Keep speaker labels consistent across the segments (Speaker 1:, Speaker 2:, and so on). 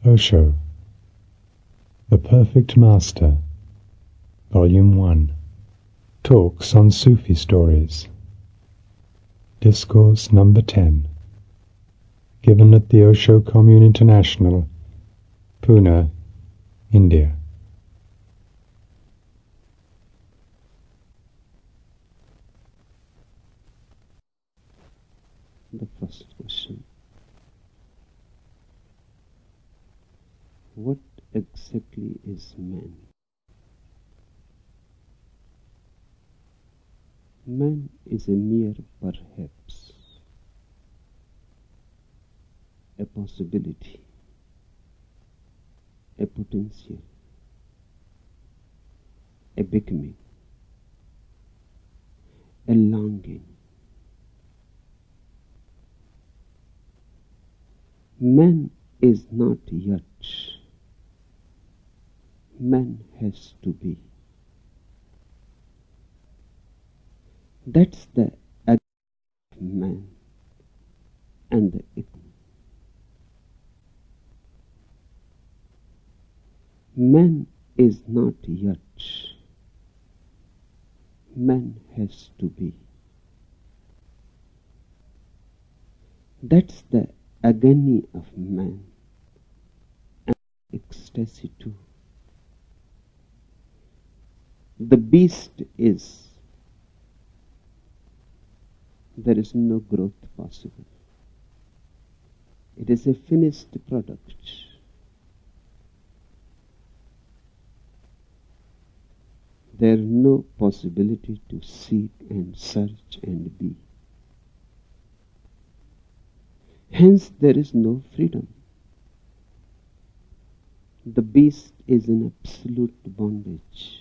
Speaker 1: Osho, The Perfect Master, Volume 1, Talks on Sufi Stories, Discourse number 10, given at the Osho Commune International, Pune, India.
Speaker 2: The first question. What exactly is man? Man is a mere perhaps, a possibility, a potential, a becoming, a longing. Man is not yet. Man has to be. That's the act of man and the it. Man is not yet. Man has to be. That's the agony of man and ecstasy too. The beast is. There is no growth possible. It is a finished product. There is no possibility to seek and search and be. Hence there is no freedom. The beast is in absolute bondage.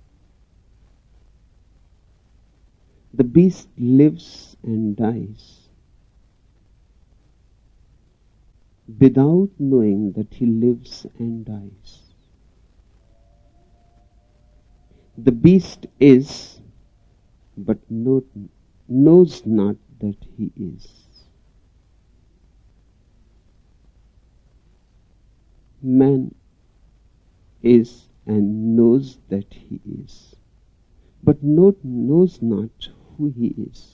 Speaker 2: The beast lives and dies without knowing that he lives and dies. The beast is, but knows not that he is. Man is and knows that he is, but knows not who he is.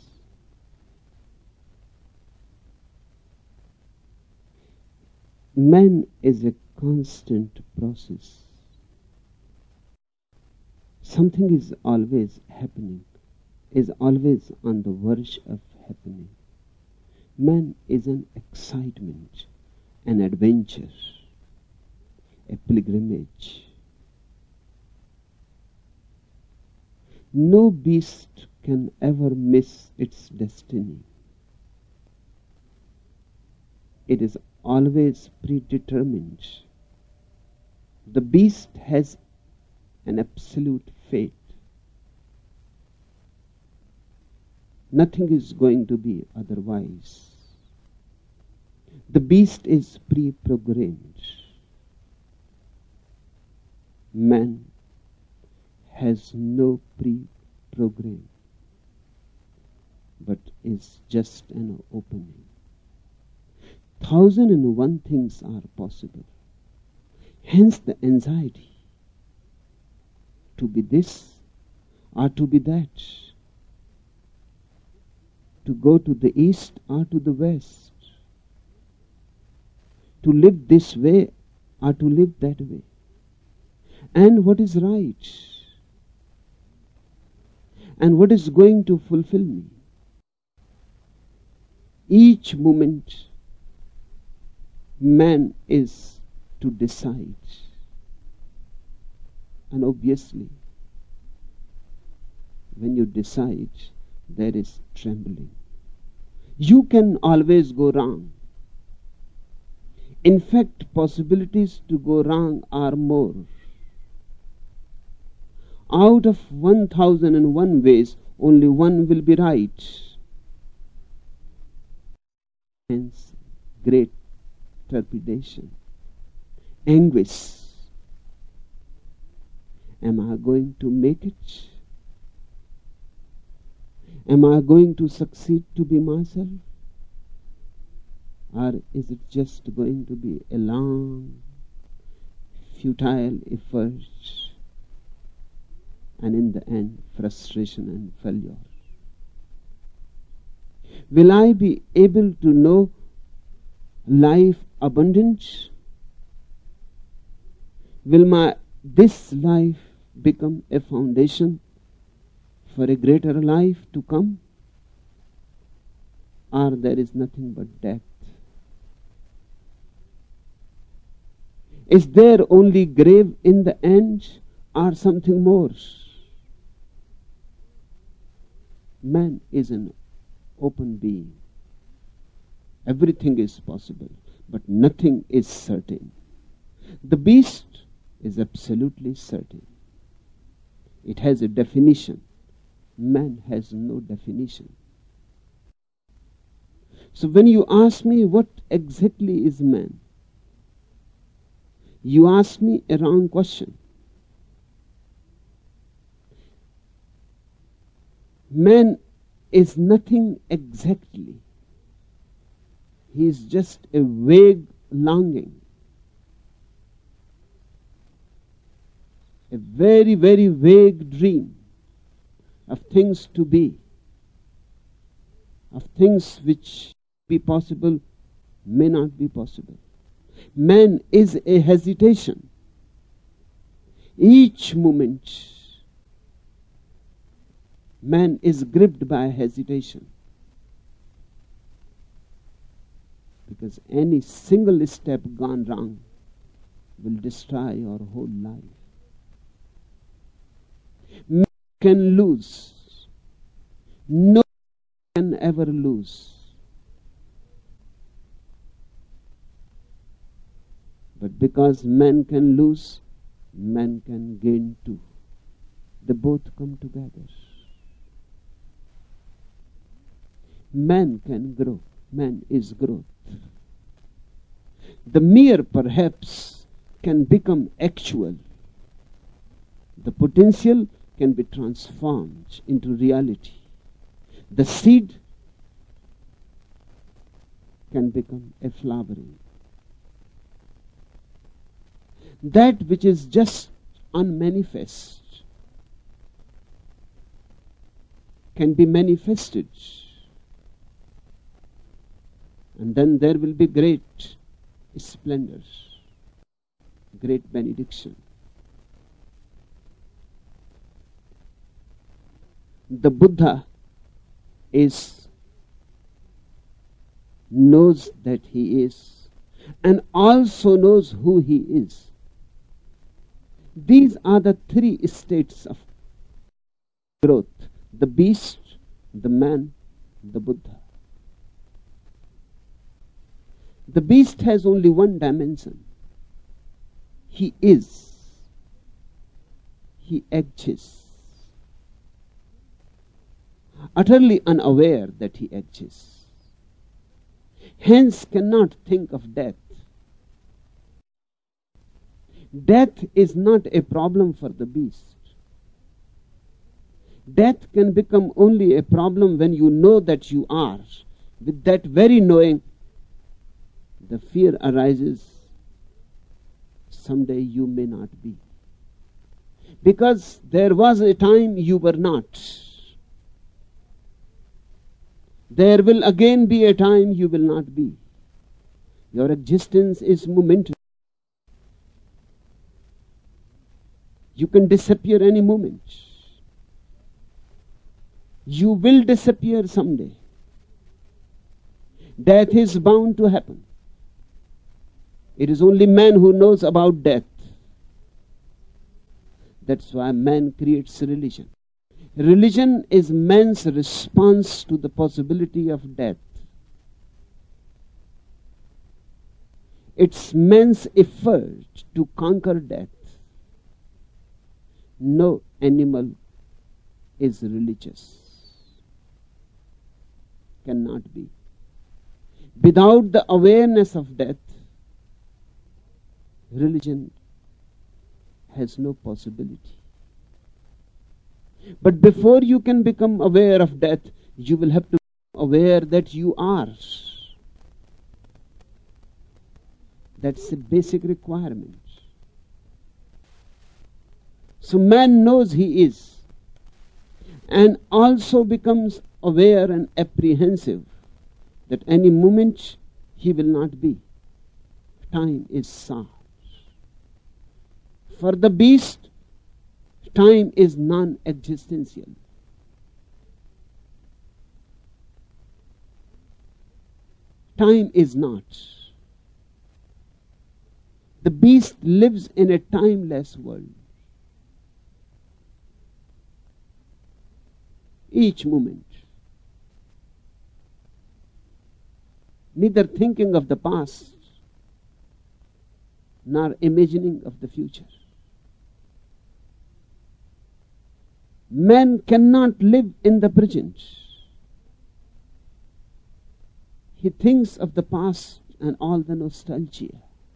Speaker 2: Man is a constant process. Something is always happening, is always on the verge of happening. Man is an excitement, an adventure, a pilgrimage. No beast can ever miss its destiny. It is always predetermined. The beast has an absolute fate. Nothing is going to be otherwise. The beast is pre-programmed. Man has no pre-program, but is just an opening. 1,001 things are possible. Hence the anxiety to be this or to be that, to go to the east or to the west, to live this way or to live that way, and what is right, and what is going to fulfill me. Each moment man is to decide, and obviously when you decide there is trembling. You can always go wrong. In fact, possibilities to go wrong are more. Out of 1,001 ways, only one will be right. Hence, great trepidation, anguish. Am I going to make it? Am I going to succeed to be myself? Or is it just going to be a long futile efforts, and in the end, frustration and failure. Will I be able to know life abundant? Will this life become a foundation for a greater life to come? Or there is nothing but death? Is there only grave in the end, or something more? Man is an open being. Everything is possible, but nothing is certain. The beast is absolutely certain. It has a definition. Man has no definition. So when you ask me what exactly is man, you ask me a wrong question. Man is nothing exactly. He is just a vague longing. A very, very vague dream of things to be, of things which be possible, may not be possible. Man is a hesitation. Each moment, man is gripped by hesitation. Because any single step gone wrong will destroy your whole life. Man can lose. No one can ever lose. But because man can lose, man can gain too. They both come together. Man can grow. Man is growth. The mere perhaps can become actual. The potential can be transformed into reality. The seed can become a flowering. That which is just unmanifest can be manifested. And then there will be great splendor, great benediction. The Buddha knows that he is, and also knows who he is. These are the three states of growth: the beast, the man, the Buddha. The beast has only one dimension. He is. He exists. Utterly unaware that he exists. Hence cannot think of death. Death is not a problem for the beast. Death can become only a problem when you know that you are. With that very knowing, the fear arises, someday you may not be. Because there was a time you were not. There will again be a time you will not be. Your existence is momentary. You can disappear any moment. You will disappear someday. Death is bound to happen. It is only man who knows about death. That's why man creates religion. Religion is man's response to the possibility of death. It's man's effort to conquer death. No animal is religious. Cannot be. Without the awareness of death, religion has no possibility. But before you can become aware of death, you will have to be aware that you are. That's a basic requirement. So man knows he is, and also becomes aware and apprehensive that any moment he will not be. Time is such. For the beast, time is non-existential. Time is not. The beast lives in a timeless world. Each moment, neither thinking of the past nor imagining of the future. Man cannot live in the present. He thinks of the past and all the nostalgia.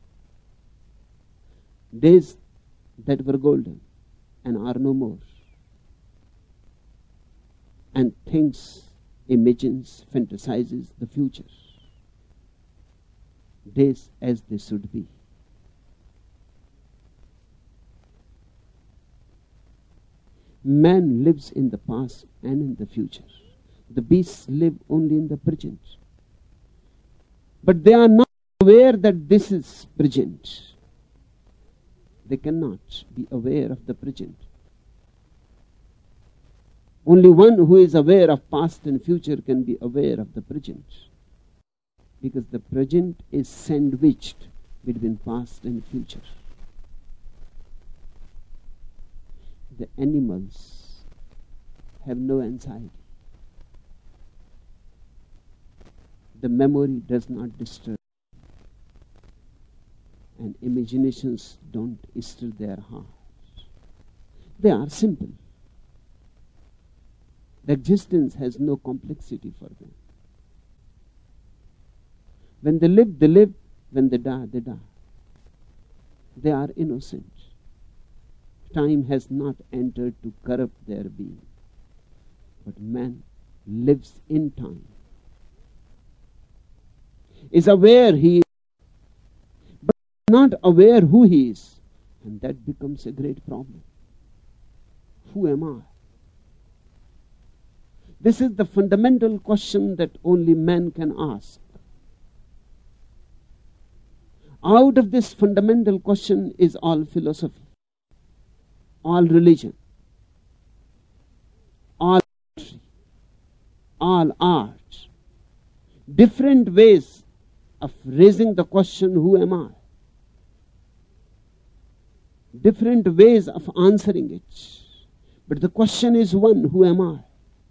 Speaker 2: Days that were golden and are no more. And thinks, imagines, fantasizes the future. Days as they should be. Man lives in the past and in the future. The beasts live only in the present. But they are not aware that this is present. They cannot be aware of the present. Only one who is aware of past and future can be aware of the present. Because the present is sandwiched between past and future. The animals have no anxiety. The memory does not disturb. And imaginations don't stir their hearts. They are simple. The existence has no complexity for them. When they live, they live. When they die, they die. They are innocent. Time has not entered to corrupt their being. But man lives in time. Is aware he is, but not aware who he is. And that becomes a great problem. Who am I? This is the fundamental question that only man can ask. Out of this fundamental question is all philosophy, all religion, all poetry, all art. Different ways of raising the question, who am I? Different ways of answering it. But the question is one, who am I?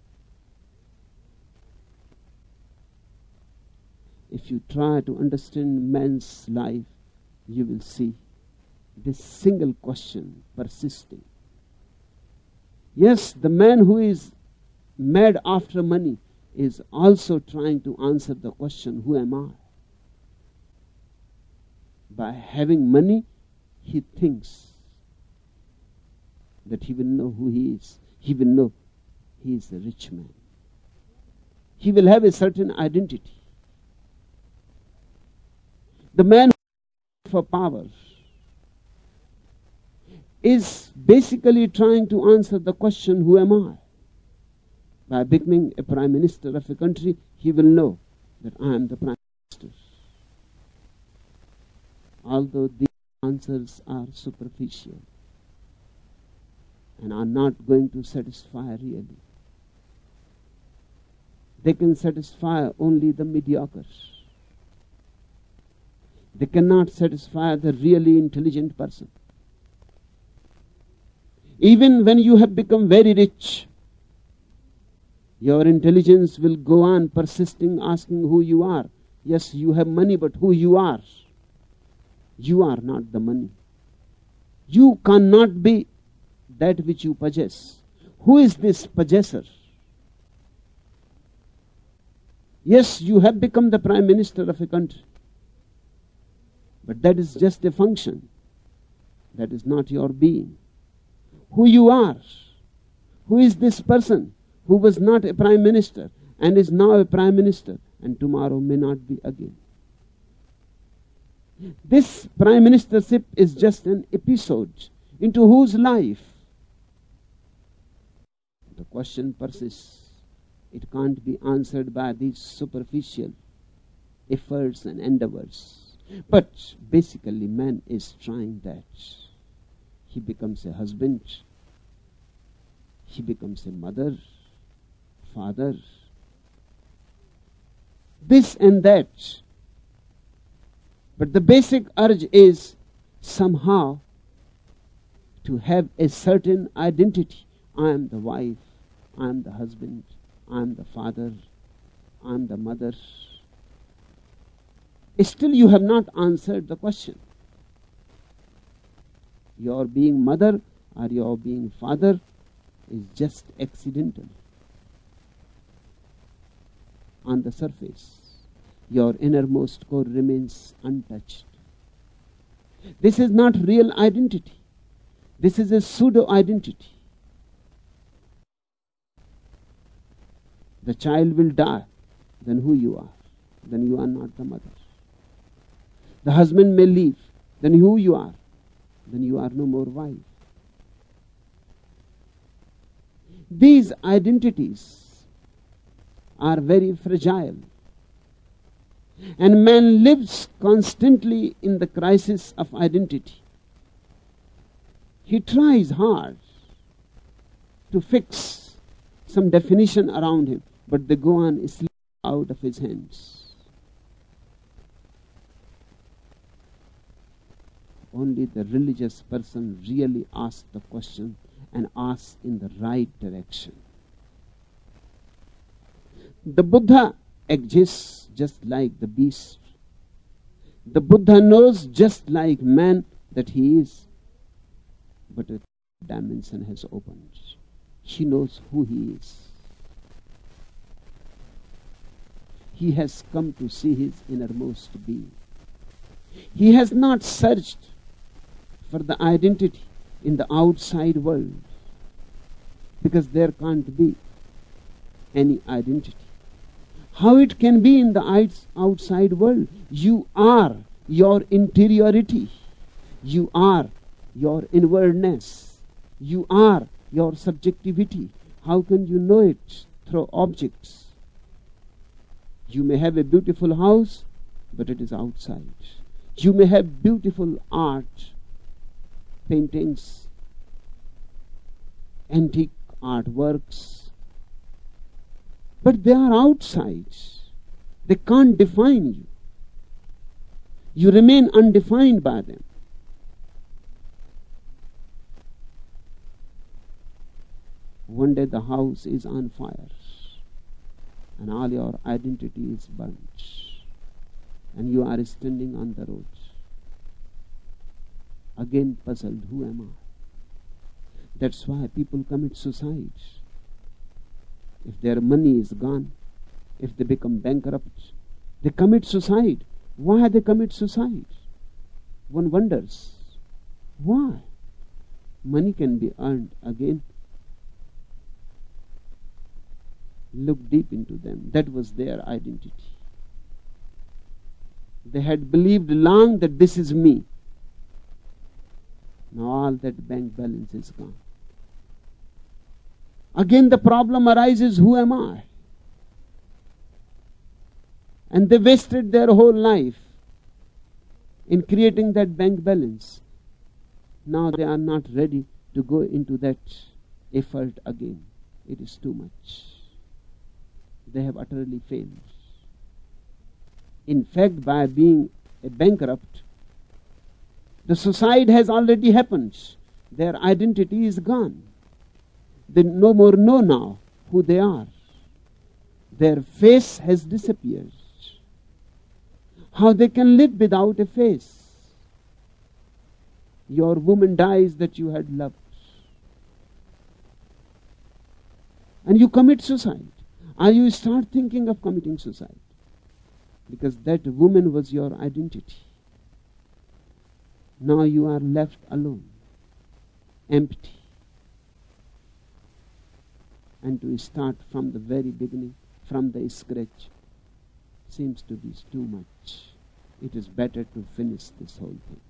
Speaker 2: If you try to understand man's life, you will see this single question persisting. Yes, the man who is mad after money is also trying to answer the question, who am I? By having money, he thinks that he will know who he is. He will know he is a rich man. He will have a certain identity. The man for power is basically trying to answer the question, who am I? By becoming a prime minister of a country, he will know that I am the prime minister. Although these answers are superficial and are not going to satisfy really. They can satisfy only the mediocre. They cannot satisfy the really intelligent person. Even when you have become very rich, your intelligence will go on persisting, asking who you are. Yes, you have money, but who you are? You are not the money. You cannot be that which you possess. Who is this possessor? Yes, you have become the prime minister of a country. But that is just a function. That is not your being. Who you are. Who is this person who was not a prime minister and is now a prime minister and tomorrow may not be again? This prime ministership is just an episode into whose life question persists. It can't be answered by these superficial efforts and endeavors. But basically, man is trying that. He becomes a husband. He becomes a mother, father. This and that. But the basic urge is somehow to have a certain identity. I am the wife, I am the husband, I am the father, I am the mother. Still you have not answered the question. Your being mother or your being father is just accidental. On the surface, your innermost core remains untouched. This is not real identity. This is a pseudo-identity. The child will die, then who you are? Then you are not the mother. The husband may leave, then who you are? Then you are no more wife. These identities are very fragile. And man lives constantly in the crisis of identity. He tries hard to fix some definition around him, but they go on slipping out of his hands. Only the religious person really asks the question and asks in the right direction. The Buddha exists just like the beast. The Buddha knows just like man that he is, but a dimension has opened. He knows who he is. He has come to see his innermost being. He has not searched for the identity in the outside world, because there can't be any identity. How it can be in the outside world? You are your interiority. You are your inwardness. You are your subjectivity. How can you know it? Through objects. You may have a beautiful house, but it is outside. You may have beautiful art, paintings, antique artworks, but they are outside. They can't define you. You remain undefined by them. One day the house is on fire and all your identity is burnt and you are standing on the road. Again puzzled, who am I? That's why people commit suicide. If their money is gone, if they become bankrupt, they commit suicide. Why they commit suicide? One wonders. Why? Money can be earned again. Look deep into them. That was their identity. They had believed long that this is me. Now all that bank balance is gone. Again the problem arises, who am I? And they wasted their whole life in creating that bank balance. Now they are not ready to go into that effort again. It is too much. They have utterly failed. In fact, by being a bankrupt, the suicide has already happened. Their identity is gone. They no more know now who they are. Their face has disappeared. How they can live without a face? Your woman dies that you had loved, and you commit suicide, or you start thinking of committing suicide, because that woman was your identity. Now you are left alone, empty. And to start from the very beginning, from the scratch, seems to be too much. It is better to finish this whole thing.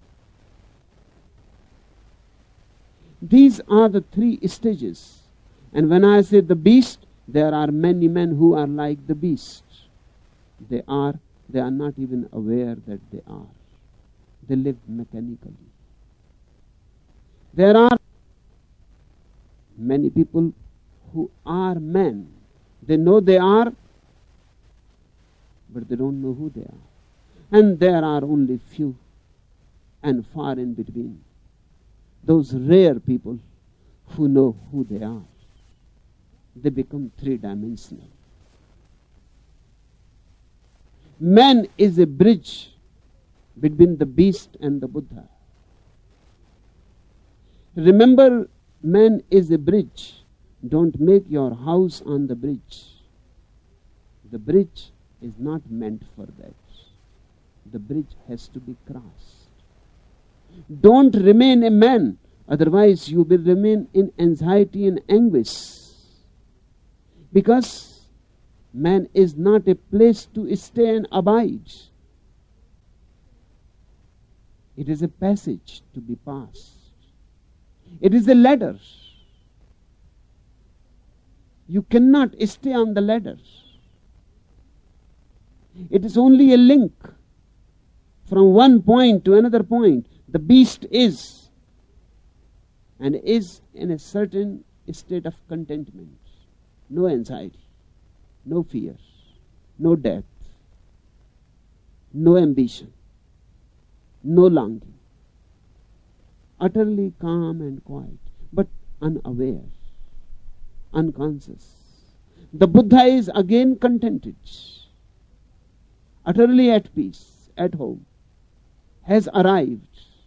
Speaker 2: These are the three stages And when I say the beast, there are many men who are like the beast. They are not even aware that they are. They live mechanically. There are many people who are men. They know they are, but they don't know who they are. And there are only few and far in between. Those rare people who know who they are. They become three-dimensional. Man is a bridge between the beast and the Buddha. Remember, man is a bridge. Don't make your house on the bridge. The bridge is not meant for that. The bridge has to be crossed. Don't remain a man, otherwise you will remain in anxiety and anguish. Because man is not a place to stay and abide. It is a passage to be passed. It is a ladder. You cannot stay on the ladder. It is only a link from one point to another point. The beast is and is in a certain state of contentment. No anxiety, no fear, no death, no ambition, no longing. Utterly calm and quiet, but unaware, unconscious. The Buddha is again contented, utterly at peace, at home, has arrived.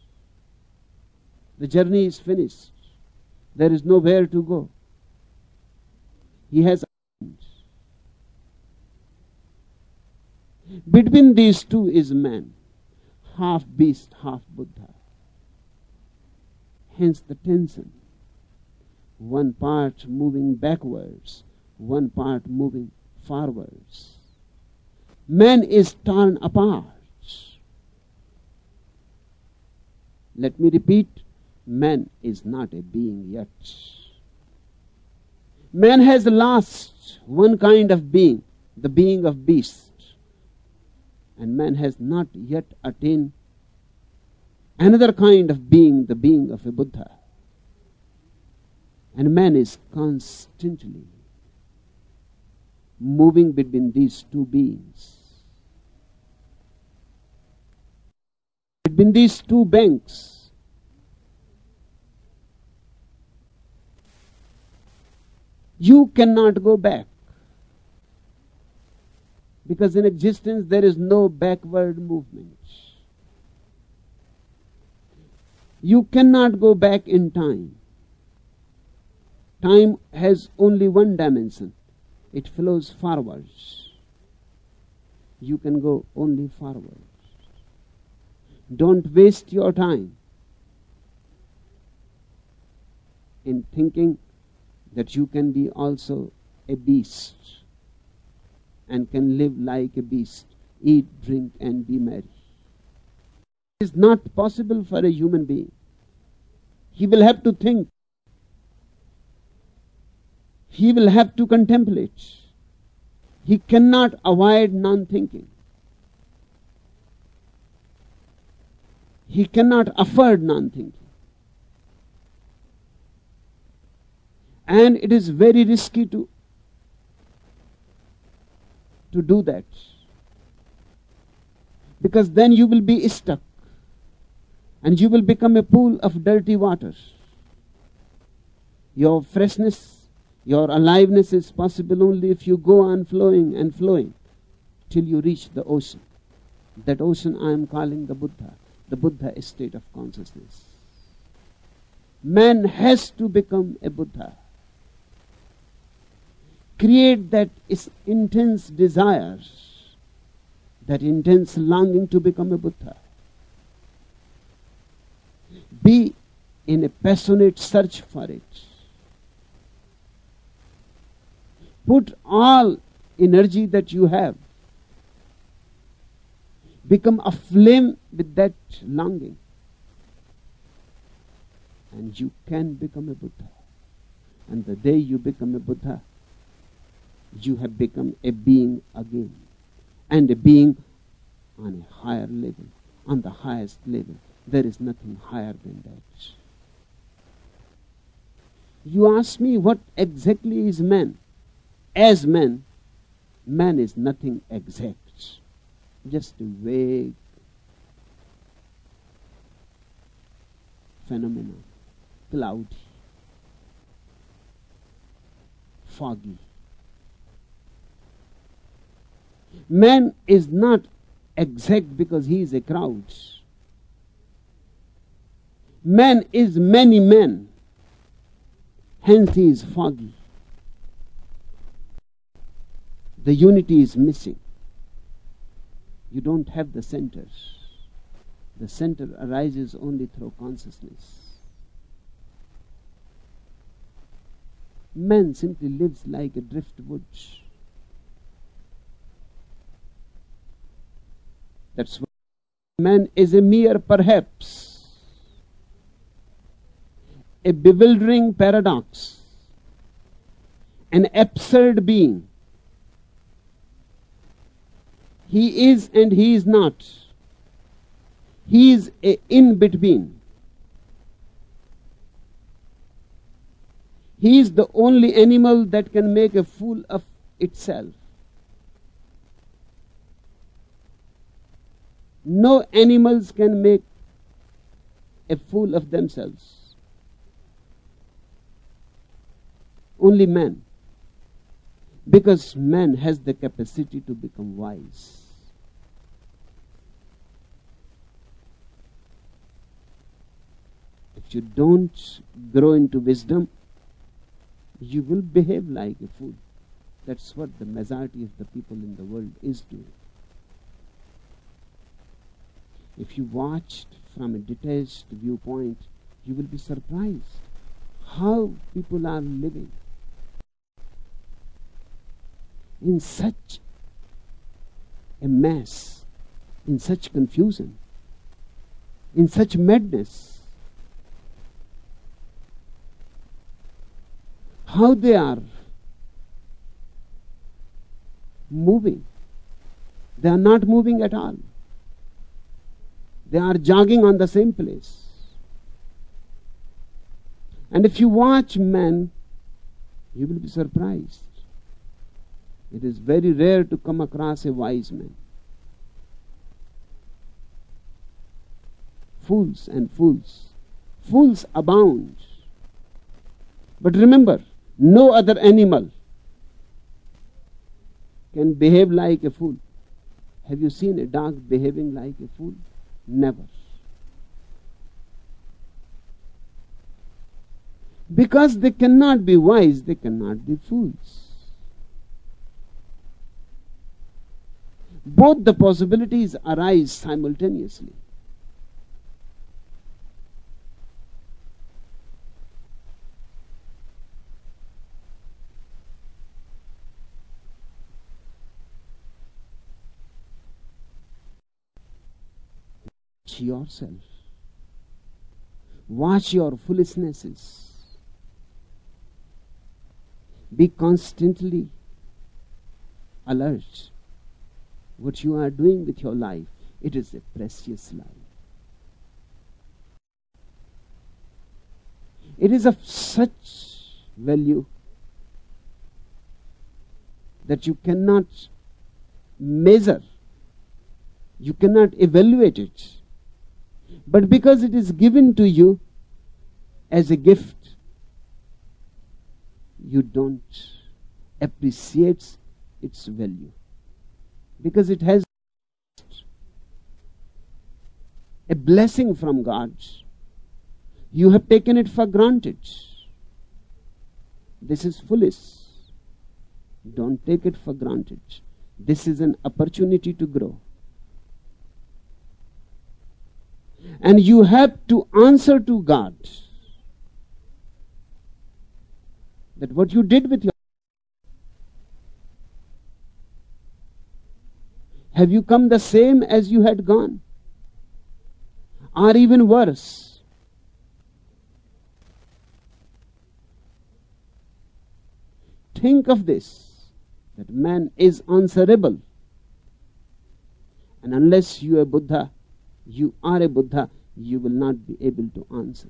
Speaker 2: The journey is finished. There is nowhere to go. He has arrived. Between these two is man, half beast, half Buddha. Hence the tension. One part moving backwards, one part moving forwards. Man is torn apart. Let me repeat, man is not a being yet. Man has lost one kind of being, the being of beast. And man has not yet attained another kind of being, the being of a Buddha. And man is constantly moving between these two beings. Between these two banks. You cannot go back. Because in existence there is no backward movement. You cannot go back in time. Time has only one dimension. It flows forwards. You can go only forwards. Don't waste your time in thinking that you can be also a beast and can live like a beast, eat, drink, and be merry. It is not possible for a human being. He will have to think. He will have to contemplate. He cannot avoid non-thinking. He cannot afford non-thinking. And it is very risky to do that. Because then you will be stuck. And you will become a pool of dirty water. Your freshness, your aliveness is possible only if you go on flowing and flowing till you reach the ocean. That ocean I am calling the Buddha state of consciousness. Man has to become a Buddha. Create that intense desire, that intense longing to become a Buddha. Be in a passionate search for it. Put all energy that you have. Become aflame with that longing. And you can become a Buddha. And the day you become a Buddha, you have become a being again. And a being on a higher level, on the highest level. There is nothing higher than that. You ask me what exactly is man? As man, man is nothing exact. Just a vague phenomenon, cloudy, foggy. Man is not exact because he is a crowd. Man is many men, hence he is foggy. The unity is missing. You don't have the center. The center arises only through consciousness. Man simply lives like a driftwood. That's why man is a mere perhaps, a bewildering paradox, an absurd being. He is and he is not. He is a in-between. He is the only animal that can make a fool of itself. No animals can make a fool of themselves. Only man. Because man has the capacity to become wise. If you don't grow into wisdom, you will behave like a fool. That's what the majority of the people in the world is doing. If you watched from a detached viewpoint, you will be surprised how people are living in such a mess, in such confusion, in such madness. How they are moving. They are not moving at all. They are jogging on the same place. And if you watch men, you will be surprised. It is very rare to come across a wise man. Fools and fools. Fools abound. But remember, no other animal can behave like a fool. Have you seen a dog behaving like a fool? Never. Because they cannot be wise, they cannot be fools. Both the possibilities arise simultaneously. Watch yourself. Watch your foolishnesses. Be constantly alert. What you are doing with your life, it is a precious life. It is of such value that you cannot measure, you cannot evaluate it. But because it is given to you as a gift, you don't appreciate its value. Because it has a blessing from God. You have taken it for granted. This is foolish. Don't take it for granted. This is an opportunity to grow. And you have to answer to God that what you did with your have you come the same as you had gone? Or even worse? think of this, that man is answerable. And unless you are a Buddha, you will not be able to answer.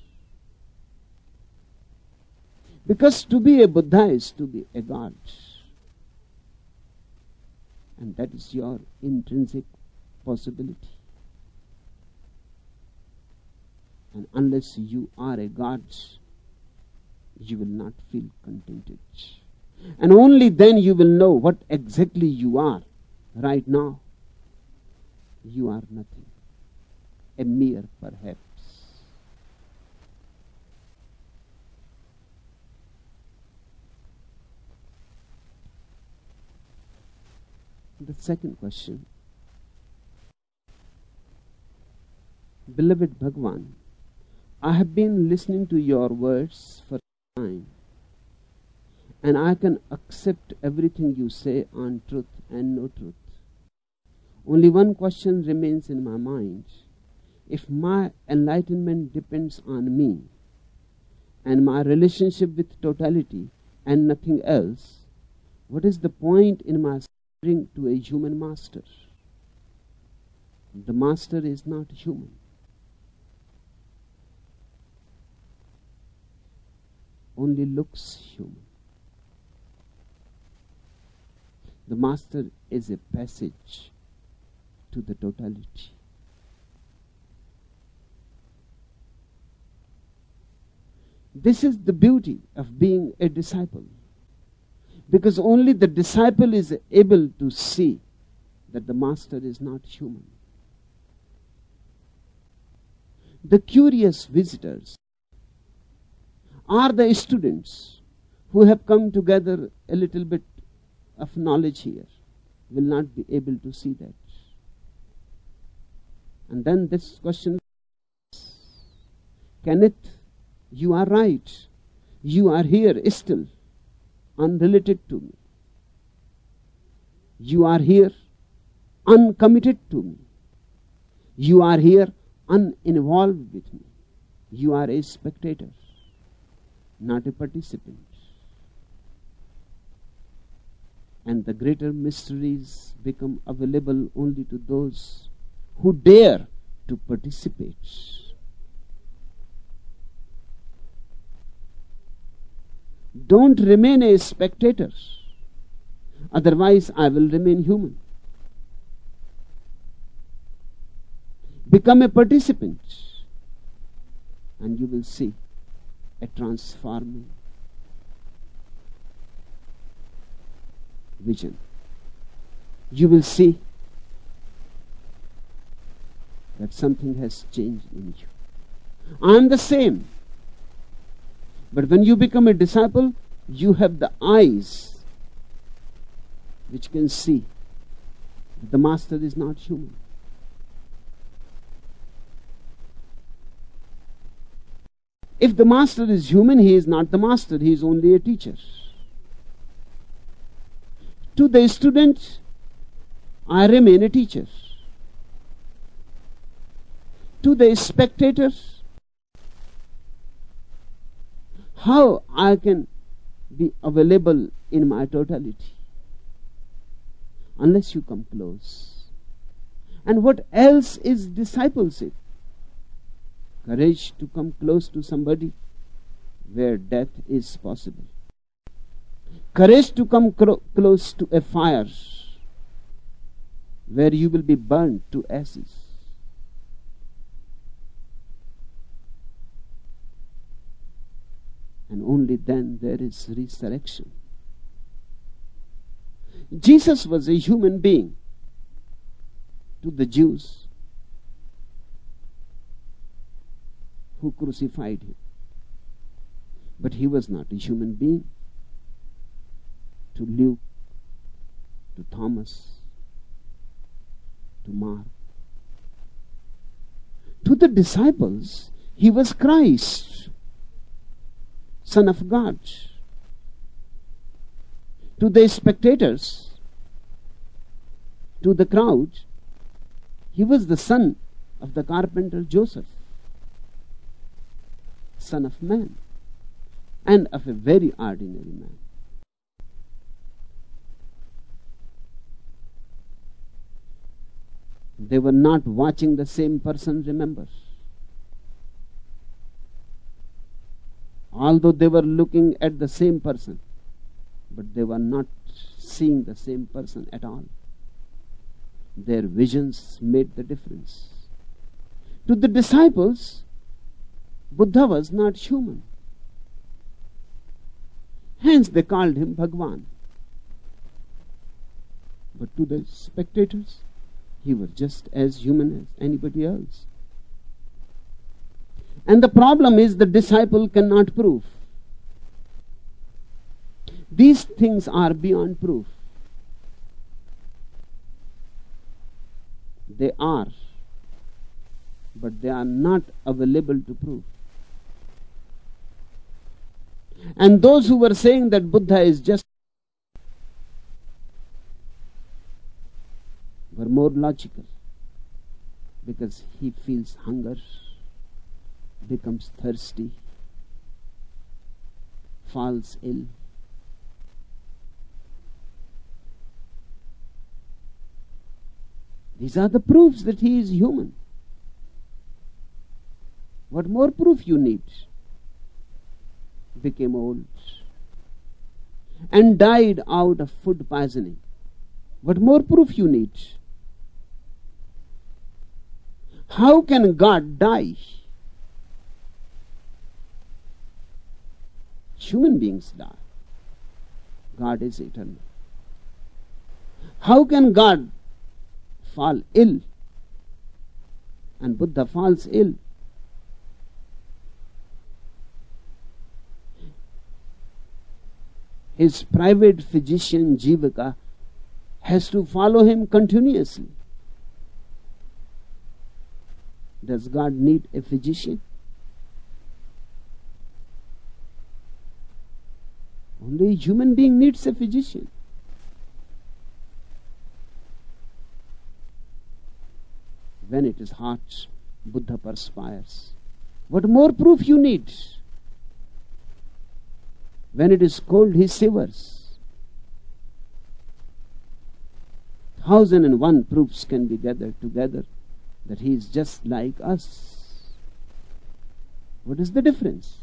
Speaker 2: Because to be a Buddha is to be a God. And that is your intrinsic possibility. And unless you are a God, you will not feel contented. And only then you will know what exactly you are right now. You are nothing, a mere perhaps. The second question. Beloved Bhagwan, I have been listening to your words for time, and I can accept everything you say on truth and no truth. Only one question remains in my mind. If my enlightenment depends on me and my relationship with totality and nothing else, what is the point in my surrendering to a human master? The master is not human. Only looks human. The master is a passage to the totality. This is the beauty of being a disciple, because only the disciple is able to see that the master is not human. The curious visitors are the students who have come to gather a little bit of knowledge here, will not be able to see that. And then this question, Kenneth, you are right. You are here still, unrelated to me. You are here uncommitted to me. You are here uninvolved with me. You are a spectator, not a participant. And the greater mysteries become available only to those who dare to participate. Don't remain a spectator, otherwise I will remain human. Become a participant, and you will see a transforming vision. You will see that something has changed in you. I am the same. But when you become a disciple, you have the eyes which can see that the master is not human. If the master is human, he is not the master, he is only a teacher. To the student, I remain a teacher. To the spectator, how I can be available in my totality? Unless you come close. And what else is discipleship? Courage to come close to somebody where death is possible. Courage to come close to a fire where you will be burned to ashes. And only then there is resurrection. Jesus was a human being to the Jews who crucified him. But he was not a human being to Luke, to Thomas, to Mark. To the disciples, he was Christ, Son of God. To the spectators, to the crowd, he was the son of the carpenter Joseph, son of man, and of a very ordinary man. They were not watching the same person, remember. Although they were looking at the same person, but they were not seeing the same person at all. Their visions made the difference. To the disciples, Buddha was not human. Hence they called him Bhagwan. But to the spectators, he was just as human as anybody else. And the problem is the disciple cannot prove. These things are beyond proof. They are, but they are not available to prove. And those who were saying that Buddha is just were more logical, because he feels hunger, becomes thirsty, falls ill. These are the proofs that he is human. What more proof you need? Became old and died out of food poisoning. What more proof you need? How can God die? Human beings die. God is eternal. How can God fall ill? And Buddha falls ill. His private physician Jivaka has to follow him continuously. Does God need a physician? Only a human being needs a physician. When it is hot, Buddha perspires. What more proof you need? When it is cold, he shivers. 1,001 proofs can be gathered together that he is just like us. What is the difference?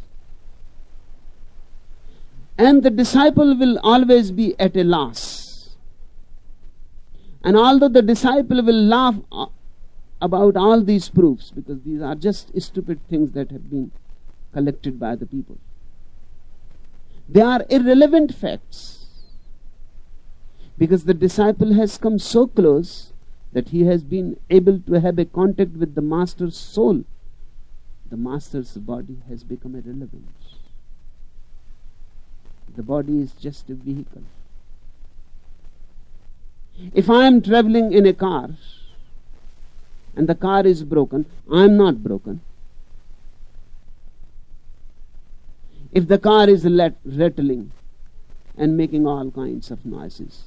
Speaker 2: And the disciple will always be at a loss. And although the disciple will laugh about all these proofs, because these are just stupid things that have been collected by the people, they are irrelevant facts, because the disciple has come so close that he has been able to have a contact with the master's soul. The master's body has become irrelevant. The body is just a vehicle. If I am traveling in a car and the car is broken, I am not broken. If the car is rattling and making all kinds of noises,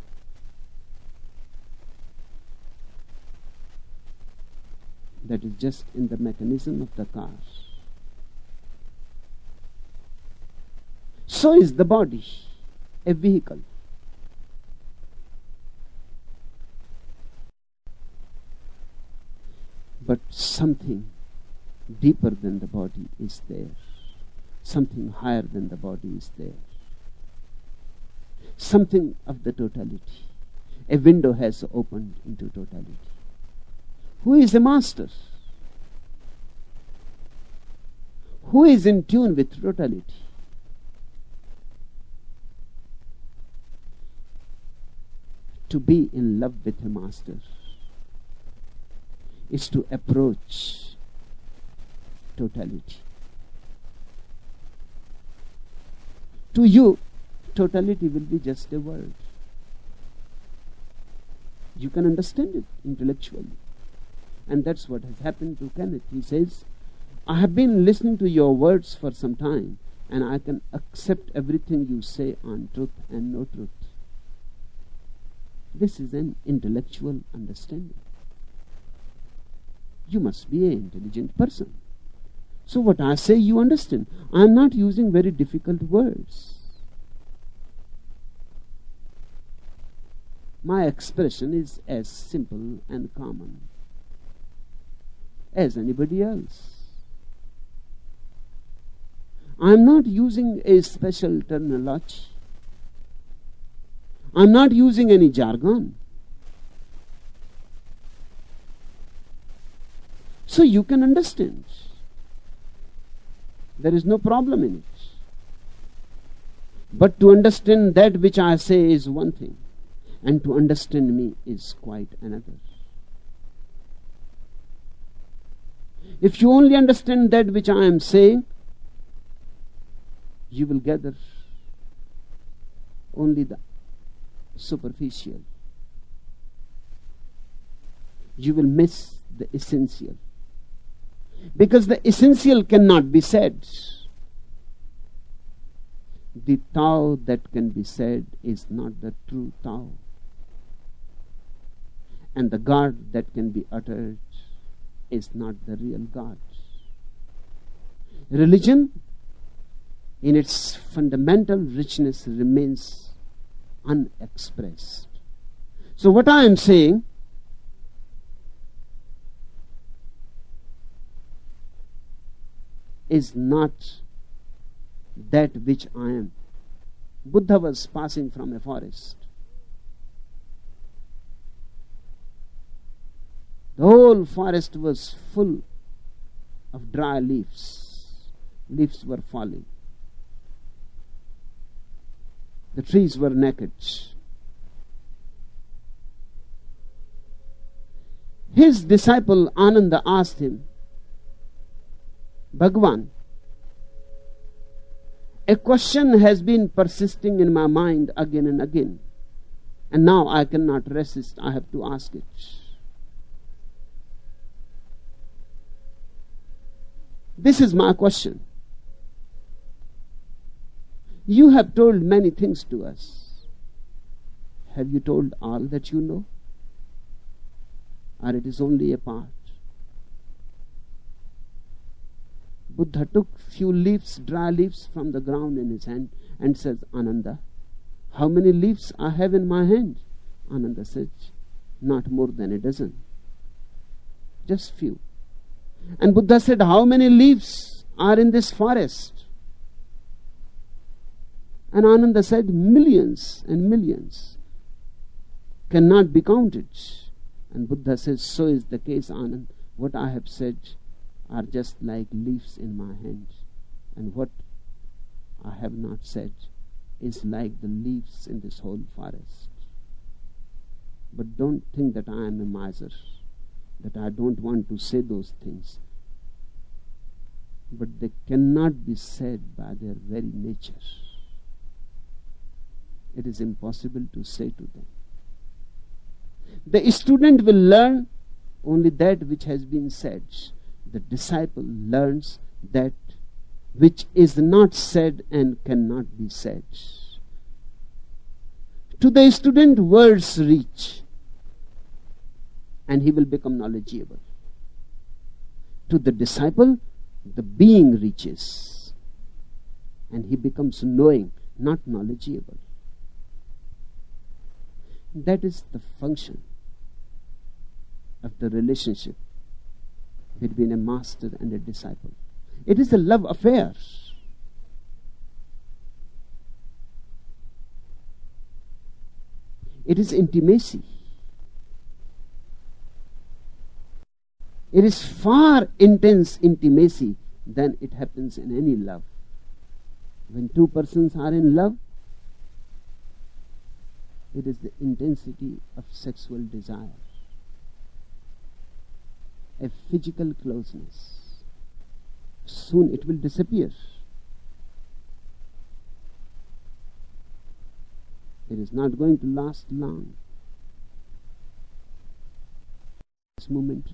Speaker 2: that is just in the mechanism of the car. So is the body, a vehicle. But something deeper than the body is there. Something higher than the body is there. Something of the totality. A window has opened into totality. Who is a master? Who is in tune with totality? To be in love with a master is to approach totality. To you, totality will be just a word. You can understand it intellectually. And that's what has happened to Kenneth. He says, I have been listening to your words for some time, and I can accept everything you say on truth and no truth. This is an intellectual understanding. You must be an intelligent person. So what I say, you understand. I am not using very difficult words. My expression is as simple and common as anybody else. I am not using a special terminology. I am not using any jargon. So you can understand. There is no problem in it. But to understand that which I say is one thing, and to understand me is quite another. If you only understand that which I am saying, you will gather only the superficial. You will miss the essential. Because the essential cannot be said. The Tao that can be said is not the true Tao. And the God that can be uttered is not the real God. Religion, in its fundamental richness, remains unexpressed. So what I am saying is not that which I am. Buddha was passing from a forest. The whole forest was full of dry leaves. Leaves were falling. The trees were naked. His disciple Ananda asked him, Bhagwan, a question has been persisting in my mind again and again, and now I cannot resist. I have to ask it. This is my question. You have told many things to us. Have you told all that you know? Or it is only a part? Buddha took few leaves, dry leaves from the ground in his hand and says, Ananda, how many leaves I have in my hand? Ananda said, not more than a dozen. Just few. And Buddha said, how many leaves are in this forest? And Ananda said, millions and millions. Cannot be counted. And Buddha says, so is the case, Anand. What I have said are just like leaves in my hand. And what I have not said is like the leaves in this whole forest. But don't think that I am a miser, that I don't want to say those things. But they cannot be said by their very nature. It is impossible to say to them. The student will learn only that which has been said. The disciple learns that which is not said and cannot be said. To the student, words reach, and he will become knowledgeable. To the disciple, the being reaches, and he becomes knowing, not knowledgeable. That is the function of the relationship between a master and a disciple. It is a love affair. It is intimacy. It is far intense intimacy than it happens in any love. When two persons are in love, it is the intensity of sexual desire, a physical closeness. Soon it will disappear. It is not going to last long. It's momentary.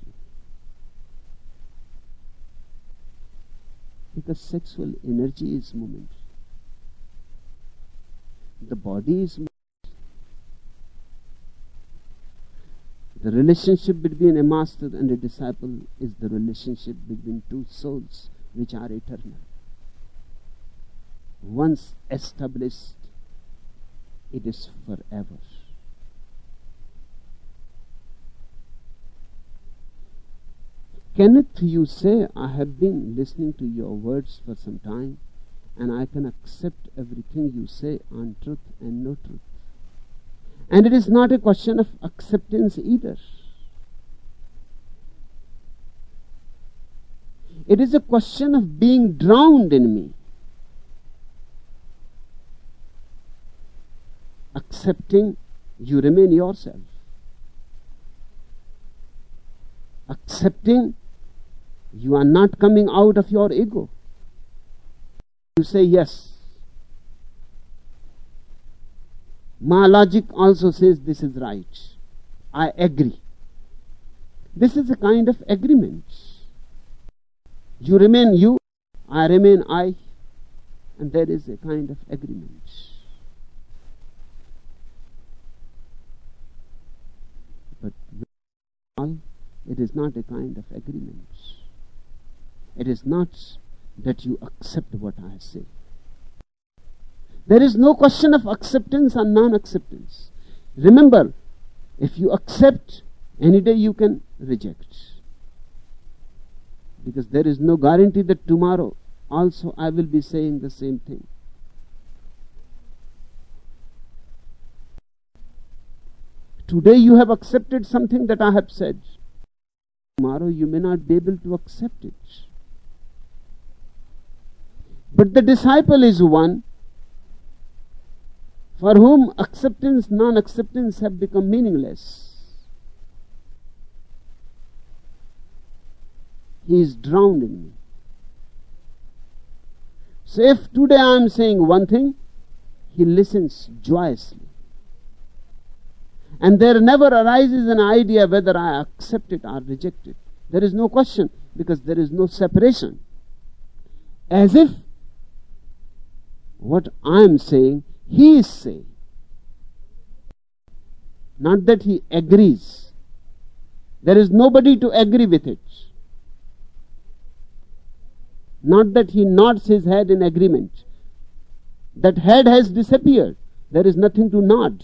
Speaker 2: Because sexual energy is momentary. The body is momentary. The relationship between a master and a disciple is the relationship between two souls which are eternal. Once established, it is forever. Kenneth, you say, I have been listening to your words for some time, and I can accept everything you say on truth and no truth. And it is not a question of acceptance either. It is a question of being drowned in me. Accepting, you remain yourself. Accepting, you are not coming out of your ego. You say yes. My logic also says this is right. I agree. This is a kind of agreement. You remain you, I remain I, and there is a kind of agreement. But it is not a kind of agreement. It is not that you accept what I say. There is no question of acceptance and non-acceptance. Remember, if you accept, any day you can reject. Because there is no guarantee that tomorrow also I will be saying the same thing. Today you have accepted something that I have said. Tomorrow you may not be able to accept it. But the disciple is one for whom acceptance, non-acceptance have become meaningless. He is drowned in me. So if today I am saying one thing, he listens joyously. And there never arises an idea whether I accept it or reject it. There is no question, because there is no separation. As if what I am saying, he is saying. Not that he agrees. There is nobody to agree with it. Not that he nods his head in agreement. That head has disappeared. There is nothing to nod.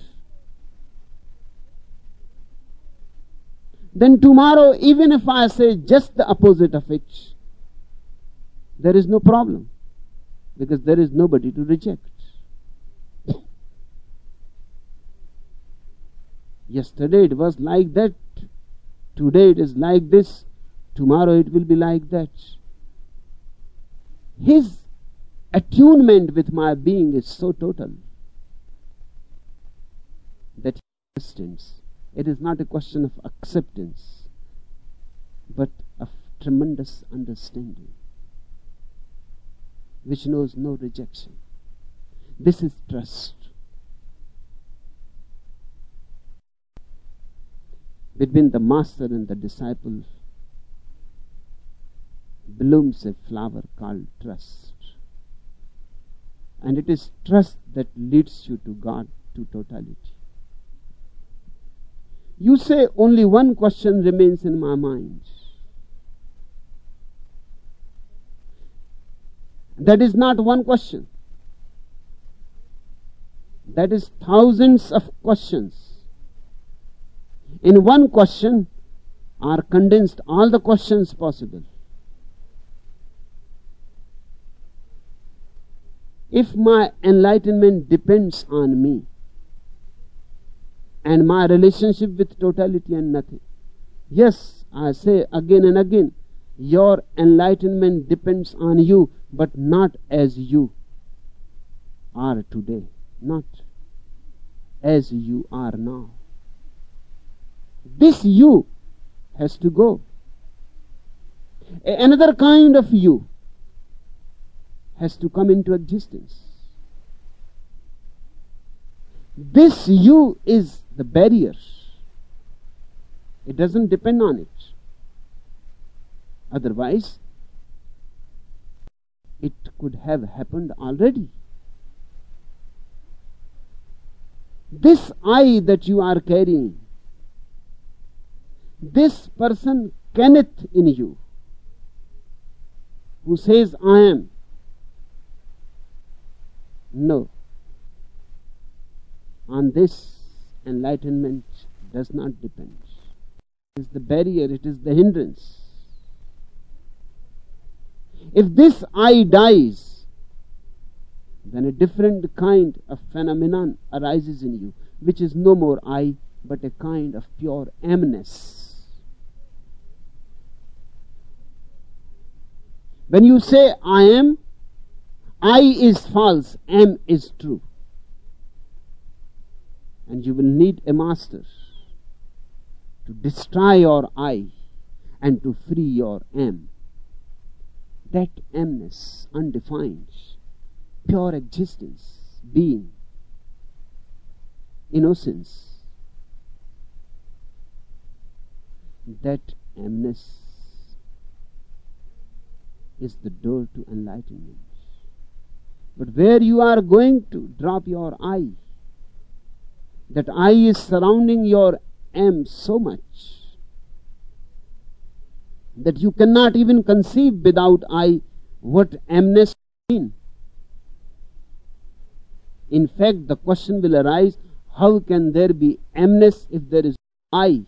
Speaker 2: Then tomorrow, even if I say just the opposite of it, there is no problem, because there is nobody to reject. Yesterday it was like that, today it is like this, tomorrow it will be like that. His attunement with my being is so total that he understands. It is not a question of acceptance, but of tremendous understanding, which knows no rejection. This is trust. Between the master and the disciple blooms a flower called trust. And it is trust that leads you to God, to totality. You say only one question remains in my mind. That is not one question. That is thousands of questions. In one question are condensed all the questions possible. If my enlightenment depends on me and my relationship with totality and nothing, yes, I say again and again, your enlightenment depends on you, but not as you are today, not as you are now. This you has to go. Another kind of you has to come into existence. This you is the barrier. It doesn't depend on it. Otherwise, it could have happened already. This I that you are carrying, this person Kenneth in you, who says I am, no. On this, enlightenment does not depend. It is the barrier, it is the hindrance. If this I dies, then a different kind of phenomenon arises in you, which is no more I, but a kind of pure amness. When you say I am, I is false, am is true. And you will need a master to destroy your I and to free your am. That amness, undefined, pure existence, being, innocence, that amness is the door to enlightenment. But where you are going to drop your I, that I is surrounding your am so much that you cannot even conceive without I what amness means. In fact, the question will arise, how can there be amness if there is I?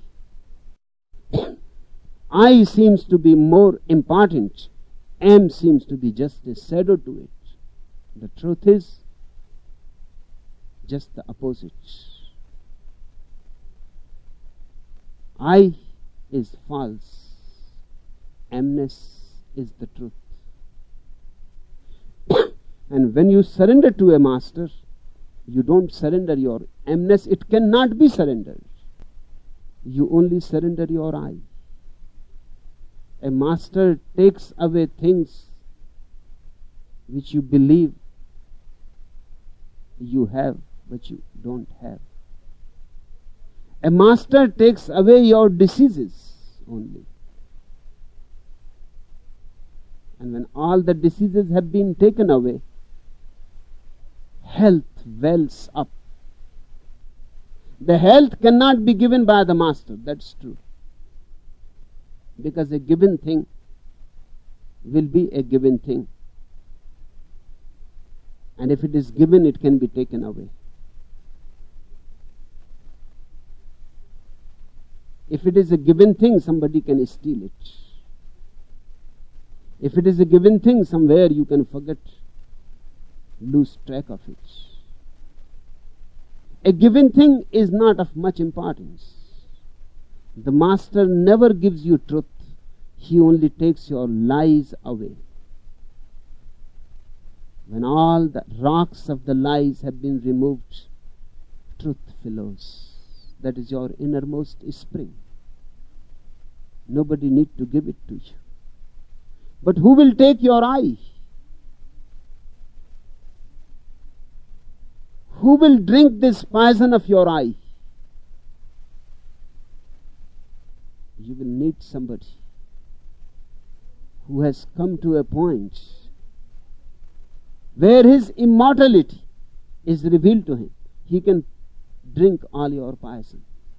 Speaker 2: I seems to be more important. Am seems to be just a shadow to it. The truth is just the opposite. I is false. Amness is the truth. And when you surrender to a master, you don't surrender your amness. It cannot be surrendered. You only surrender your I. A master takes away things which you believe you have, but you don't have. A master takes away your diseases only. And when all the diseases have been taken away, health wells up. The health cannot be given by the master, that's true. Because a given thing will be a given thing. And if it is given, it can be taken away. If it is a given thing, somebody can steal it. If it is a given thing, somewhere you can forget, lose track of it. A given thing is not of much importance. The master never gives you truth. He only takes your lies away. When all the rocks of the lies have been removed, truth flows. That is your innermost spring. Nobody need to give it to you. But who will take your I? Who will drink this poison of your I? You will need somebody who has come to a point where his immortality is revealed to him. He can drink all your poison.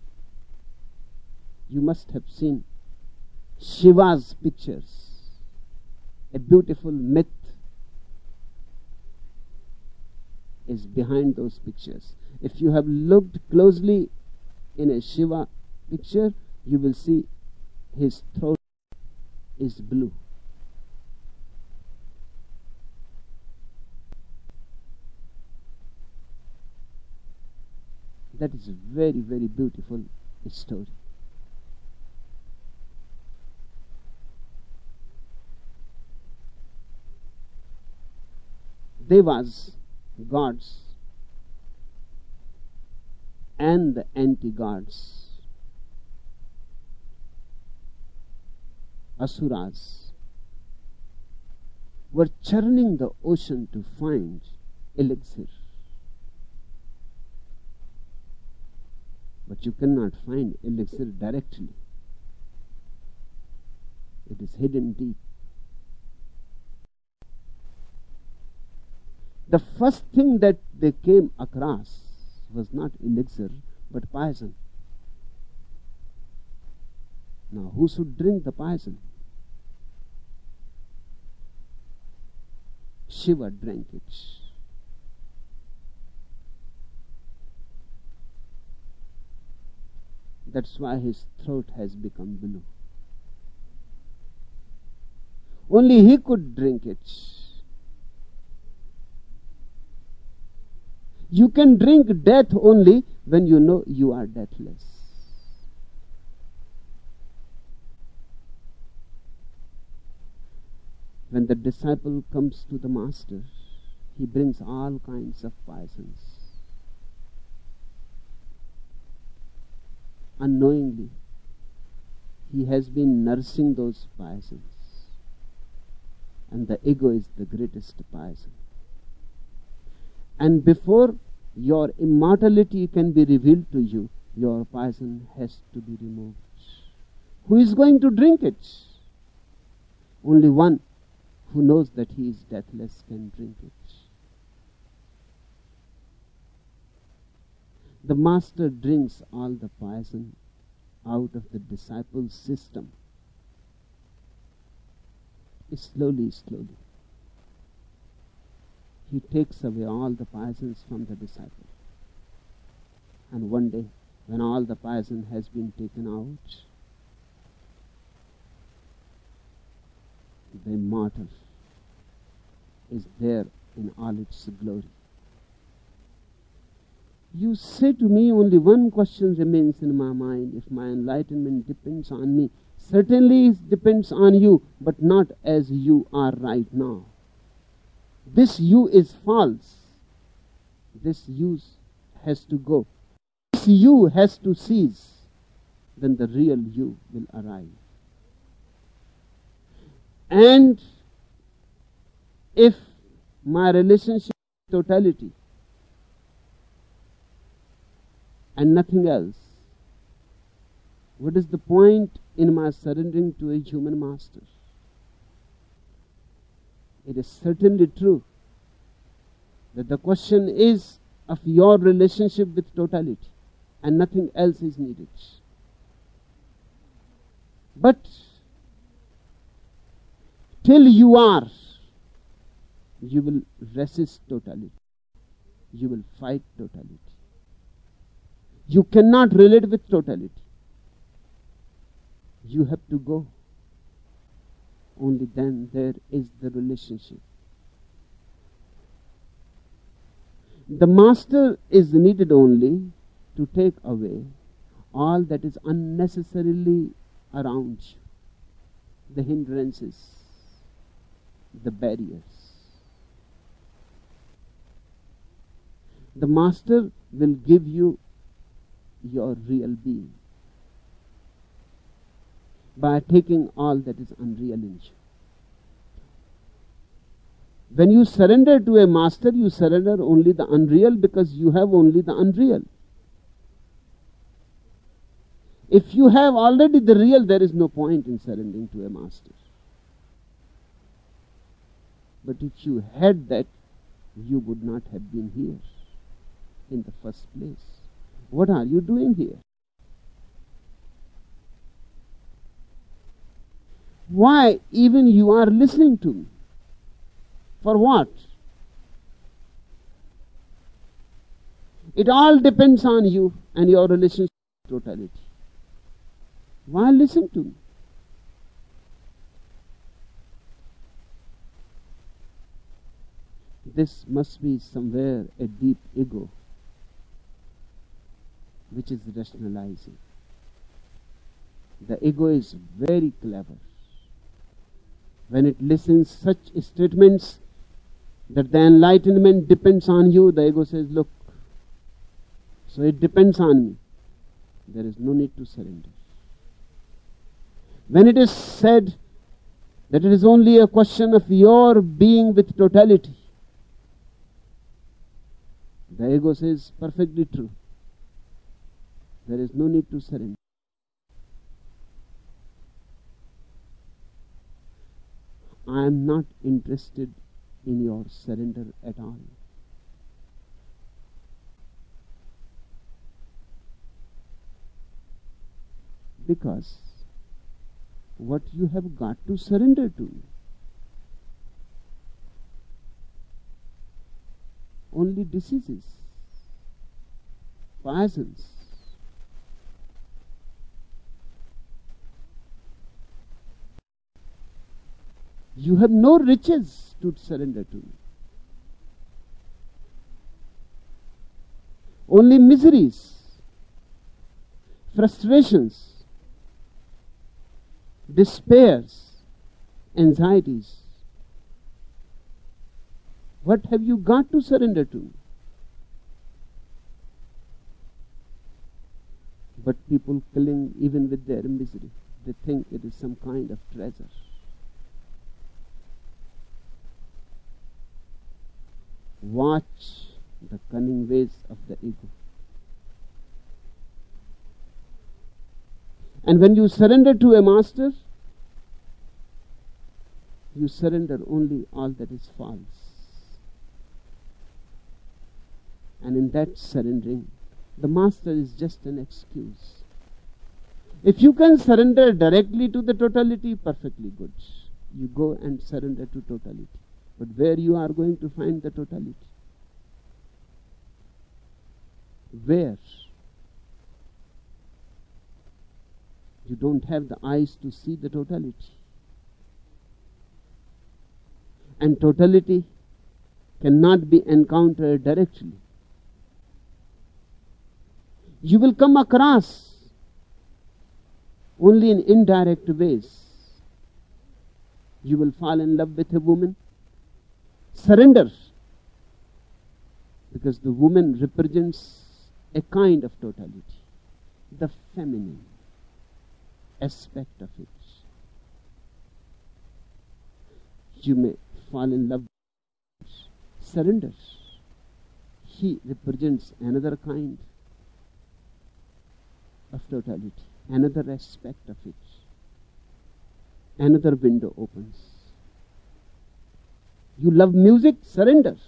Speaker 2: You must have seen Shiva's pictures. A beautiful myth is behind those pictures. If you have looked closely in a Shiva picture, you will see his throat is blue. That is a very, very beautiful story. Devas, gods, and the anti-gods, asuras, were churning the ocean to find elixir. But you cannot find elixir directly. It is hidden deep. The first thing that they came across was not elixir, but poison. Now, who should drink the poison? Shiva drank it. That's why his throat has become blue. Only he could drink it. You can drink death only when you know you are deathless. When the disciple comes to the master, he brings all kinds of poisons. Unknowingly, he has been nursing those poisons. And the ego is the greatest poison. And before your immortality can be revealed to you, your poison has to be removed. Who is going to drink it? Only one who knows that he is deathless can drink it. The master drinks all the poison out of the disciple's system. Slowly, slowly. He takes away all the poisons from the disciple. And one day, when all the poison has been taken out, the immortal is there in all its glory. You say to me, only one question remains in my mind. If my enlightenment depends on me, certainly it depends on you, but not as you are right now. This you is false. This you has to go. This you has to cease. Then the real you will arrive. And if my relationship with totality and nothing else, what is the point in my surrendering to a human master? It is certainly true that the question is of your relationship with totality and nothing else is needed. But till you are, you will resist totality. You will fight totality. You cannot relate with totality. You have to go. Only then there is the relationship. The master is needed only to take away all that is unnecessarily around you. The hindrances, the barriers. The master will give you your real being by taking all that is unreal in you. When you surrender to a master, you surrender only the unreal because you have only the unreal. If you have already the real, there is no point in surrendering to a master. But if you had that, you would not have been here in the first place. What are you doing here? Why even you are listening to me? For what? It all depends on you and your relationship with totality. Why listen to me? This must be somewhere a deep ego which is rationalizing. The ego is very clever. When it listens such statements that the enlightenment depends on you, the ego says, look, so it depends on me. There is no need to surrender. When it is said that it is only a question of your being with totality, the ego says, perfectly true. There is no need to surrender. I am not interested in your surrender at all. Because what you have got to surrender to? Only diseases, poisons. You have no riches to surrender to me. Only miseries, frustrations, despairs, anxieties. What have you got to surrender to me? But people cling even with their misery. They think it is some kind of treasure. Watch the cunning ways of the ego. And when you surrender to a master, you surrender only all that is false. And in that surrendering, the master is just an excuse. If you can surrender directly to the totality, perfectly good. You go and surrender to totality. But where you are going to find the totality? Where? You don't have the eyes to see the totality. And totality cannot be encountered directly. You will come across only in indirect ways. You will fall in love with a woman. Surrender. Because the woman represents a kind of totality. The feminine aspect of it. You may fall in love. Surrender. He represents another kind of totality, another aspect of it. Another window opens. You love music? Surrender.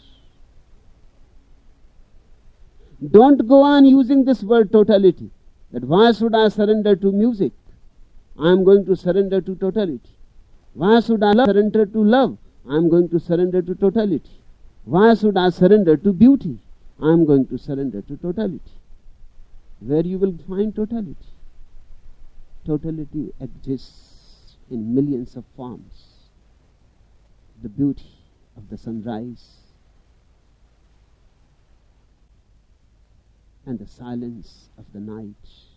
Speaker 2: Don't go on using this word totality. That why should I surrender to music? I am going to surrender to totality. Why should I surrender to love? I am going to surrender to totality. Why should I surrender to beauty? I am going to surrender to totality. Where you will find totality? Totality exists in millions of forms. The beauty of the sunrise and the silence of the night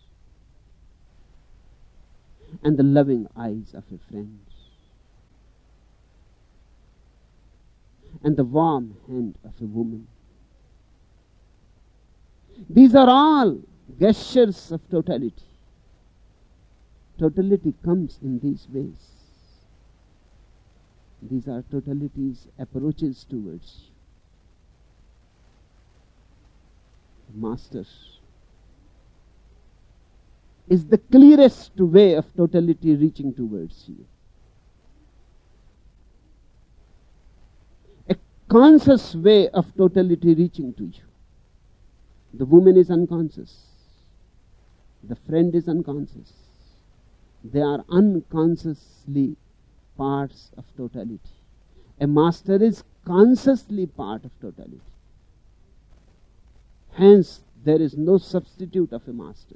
Speaker 2: and the loving eyes of a friend and the warm hand of a woman. These are all gestures of totality. Totality comes in these ways. These are totality's approaches towards you. The master is the clearest way of totality reaching towards you. A conscious way of totality reaching to you. The woman is unconscious. The friend is unconscious. They are unconsciously parts of totality. A master is consciously part of totality. Hence, there is no substitute of a master.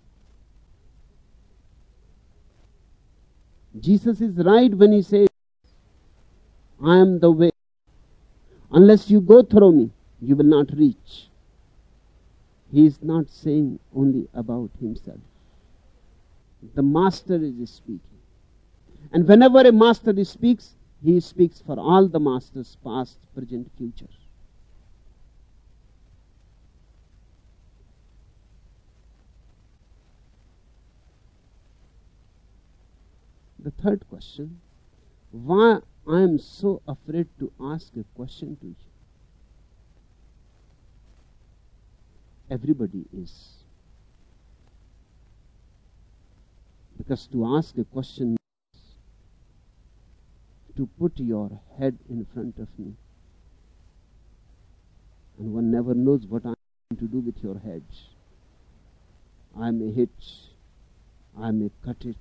Speaker 2: Jesus is right when he says, I am the way. Unless you go through me, you will not reach. He is not saying only about himself. The master is speaking. And whenever a master speaks, he speaks for all the masters, past, present, future. The third question, why I am so afraid to ask a question to you? Everybody is. Because to ask a question, to put your head in front of me, and one never knows what I am going to do with your head. I may hit, I may cut it,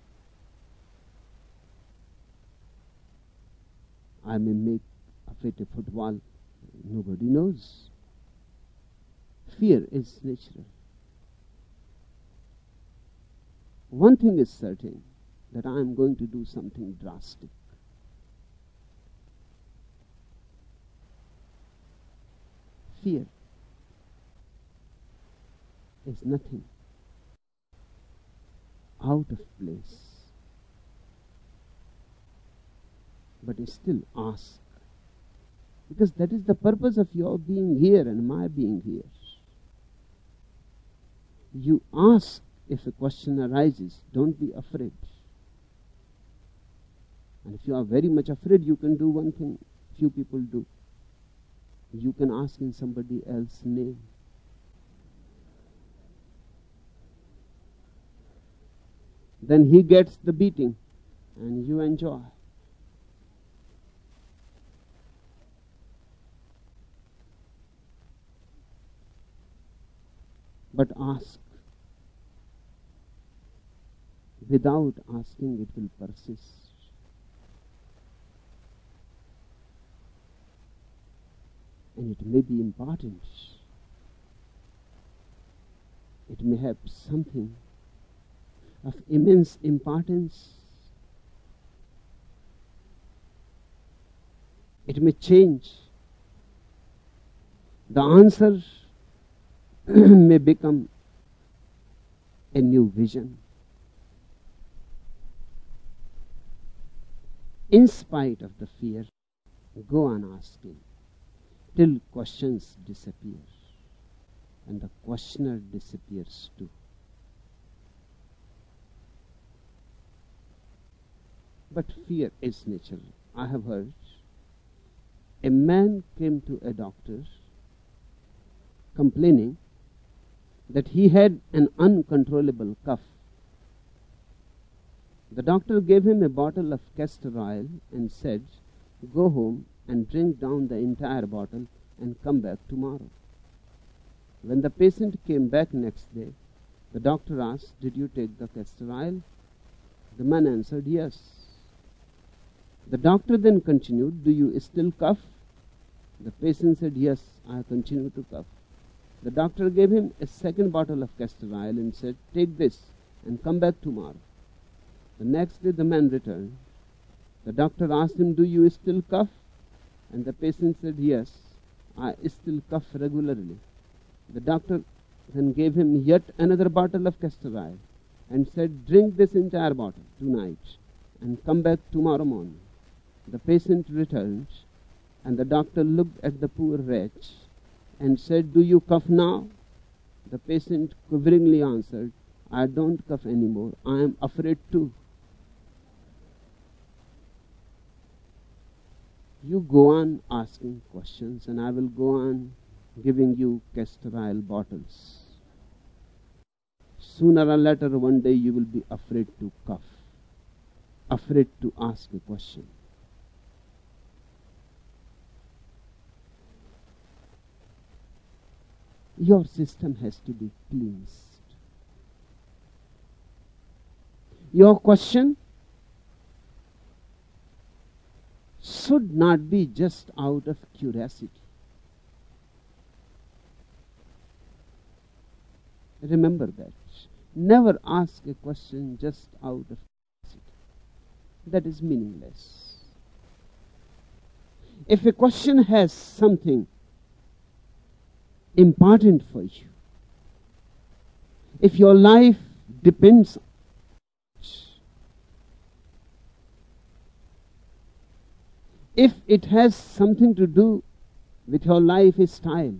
Speaker 2: I may make of it a football. Nobody knows. Fear is natural. One thing is certain, that I am going to do something drastic. fear is nothing out of place. But still ask. Because that is the purpose of your being here and my being here. You ask if a question arises. Don't be afraid. And if you are very much afraid, you can do one thing few people do. You can ask in somebody else's name. Then he gets the beating and you enjoy. But ask. Without asking, it will persist. And it may be important. It may have something of immense importance. It may change. The answer may become a new vision. In spite of the fear, go on asking till questions disappear, and the questioner disappears too. But fear is natural. I have heard a man came to a doctor complaining that he had an uncontrollable cough. The doctor gave him a bottle of castor oil and said, "Go home and drink down the entire bottle and come back tomorrow." When the patient came back next day, the doctor asked, "Did you take the castor oil?" The man answered, "Yes." The doctor then continued, "Do you still cough?" The patient said, "Yes, I continue to cough." The doctor gave him a second bottle of castor oil and said, "Take this and come back tomorrow." The next day the man returned. The doctor asked him, "Do you still cough?" And the patient said, "Yes, I still cough regularly." The doctor then gave him yet another bottle of castor oil and said, "Drink this entire bottle tonight and come back tomorrow morning." The patient returned, and the doctor looked at the poor wretch and said, "Do you cough now?" The patient quiveringly answered, "I don't cough anymore. I am afraid too." You go on asking questions, and I will go on giving you castor oil bottles. Sooner or later, one day you will be afraid to cough, afraid to ask a question. Your system has to be cleansed. Your question should not be just out of curiosity. Remember that. Never ask a question just out of curiosity. That is meaningless. If a question has something important for you, if your life depends on it, if it has something to do with your lifestyle,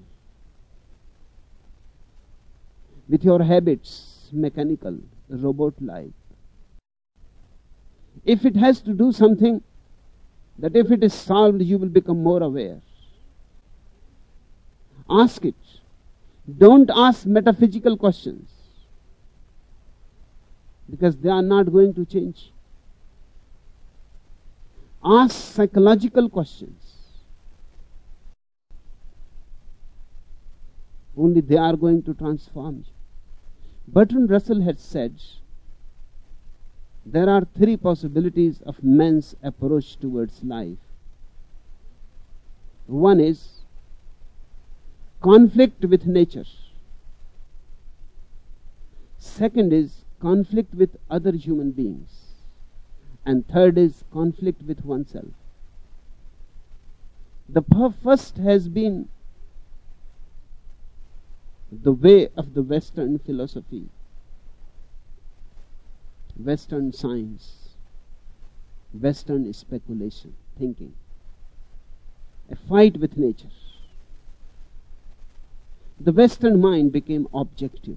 Speaker 2: with your habits, mechanical, robot-like, if it has to do something that if it is solved you will become more aware, ask it. Don't ask metaphysical questions, because they are not going to change. Ask psychological questions. Only they are going to transform you. Bertrand Russell had said, there are three possibilities of man's approach towards life. One is conflict with nature. Second is conflict with other human beings. And third is conflict with oneself. The first has been the way of the Western philosophy, Western science, Western speculation, thinking, a fight with nature. The Western mind became objective.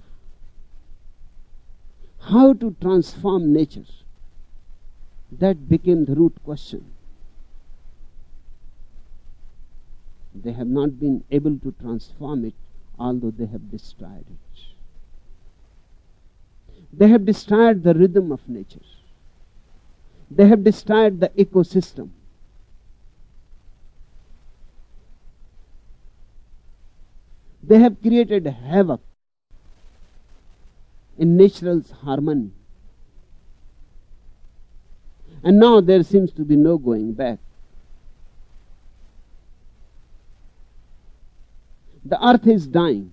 Speaker 2: How to transform nature? That became the root question. They have not been able to transform it, although they have destroyed it. They have destroyed the rhythm of nature. They have destroyed the ecosystem. They have created havoc in nature's harmony. And now there seems to be no going back. The earth is dying.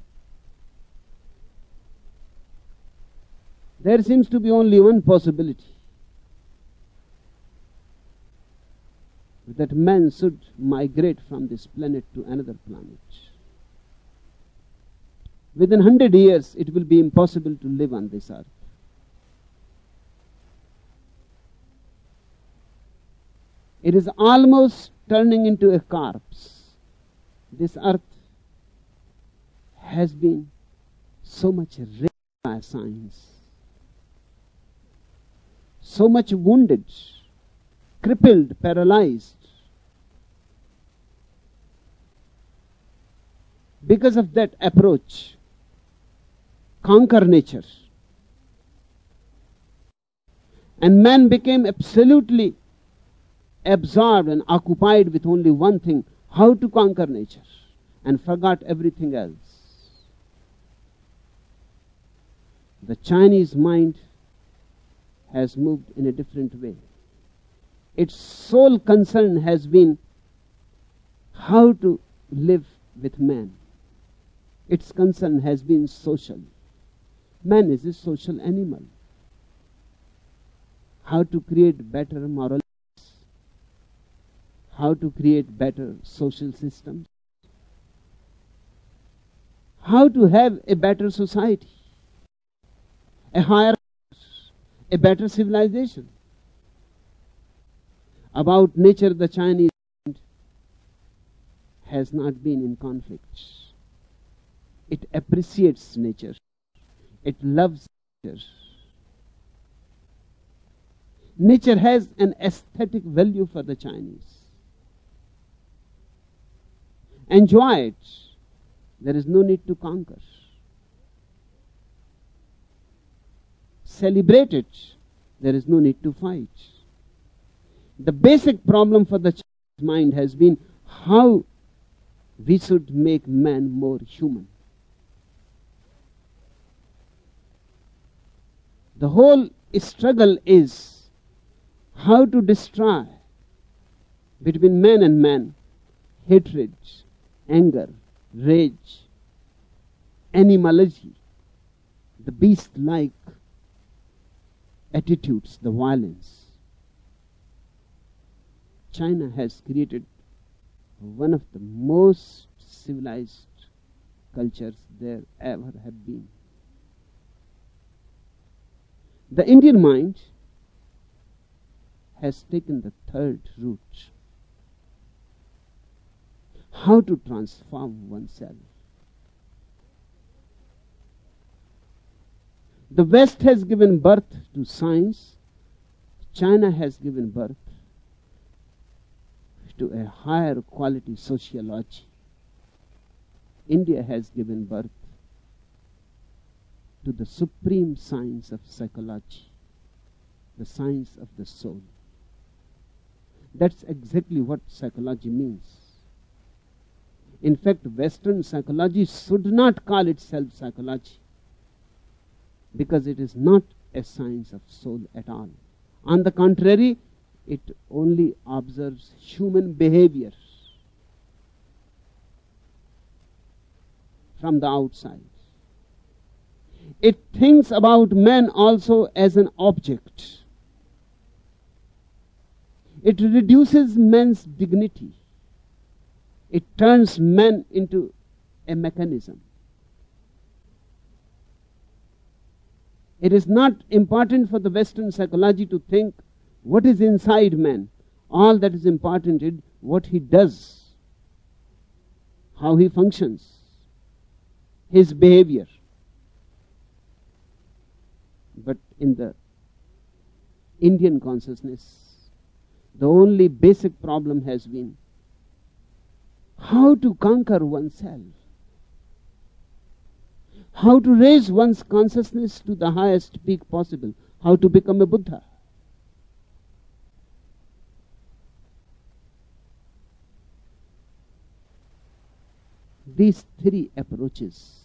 Speaker 2: There seems to be only one possibility, that man should migrate from this planet to another planet. Within 100 years, it will be impossible to live on this earth. It is almost turning into a corpse. This earth has been so much raped by science, so much wounded, crippled, paralyzed. Because of that approach, conquer nature. And man became absolutely absorbed and occupied with only one thing, how to conquer nature, and forgot everything else. The Chinese mind has moved in a different way. Its sole concern has been how to live with man. Its concern has been social. Man is a social animal. How to create better moral, how to create better social systems, how to have a better society, a higher, a better civilization. About nature, the Chinese mind has not been in conflict. It appreciates nature. It loves nature. Nature has an aesthetic value for the Chinese. Enjoy it. There is no need to conquer. Celebrate it. There is no need to fight. The basic problem for the Chinese mind has been how we should make man more human. The whole struggle is how to destroy between man and man hatred, anger, rage, animality, the beast-like attitudes, the violence. China has created one of the most civilized cultures there ever have been. The Indian mind has taken the third route. How to transform oneself. The West has given birth to science. China has given birth to a higher quality sociology. India has given birth to the supreme science of psychology, the science of the soul. That's exactly what psychology means. In fact, Western psychology should not call itself psychology, because it is not a science of soul at all. On the contrary, it only observes human behavior from the outside. It thinks about man also as an object. It reduces man's dignity. It turns man into a mechanism. It is not important for the Western psychology to think what is inside man. All that is important is what he does, how he functions, his behavior. But in the Indian consciousness, the only basic problem has been how to conquer oneself, how to raise one's consciousness to the highest peak possible, how to become a Buddha. These three approaches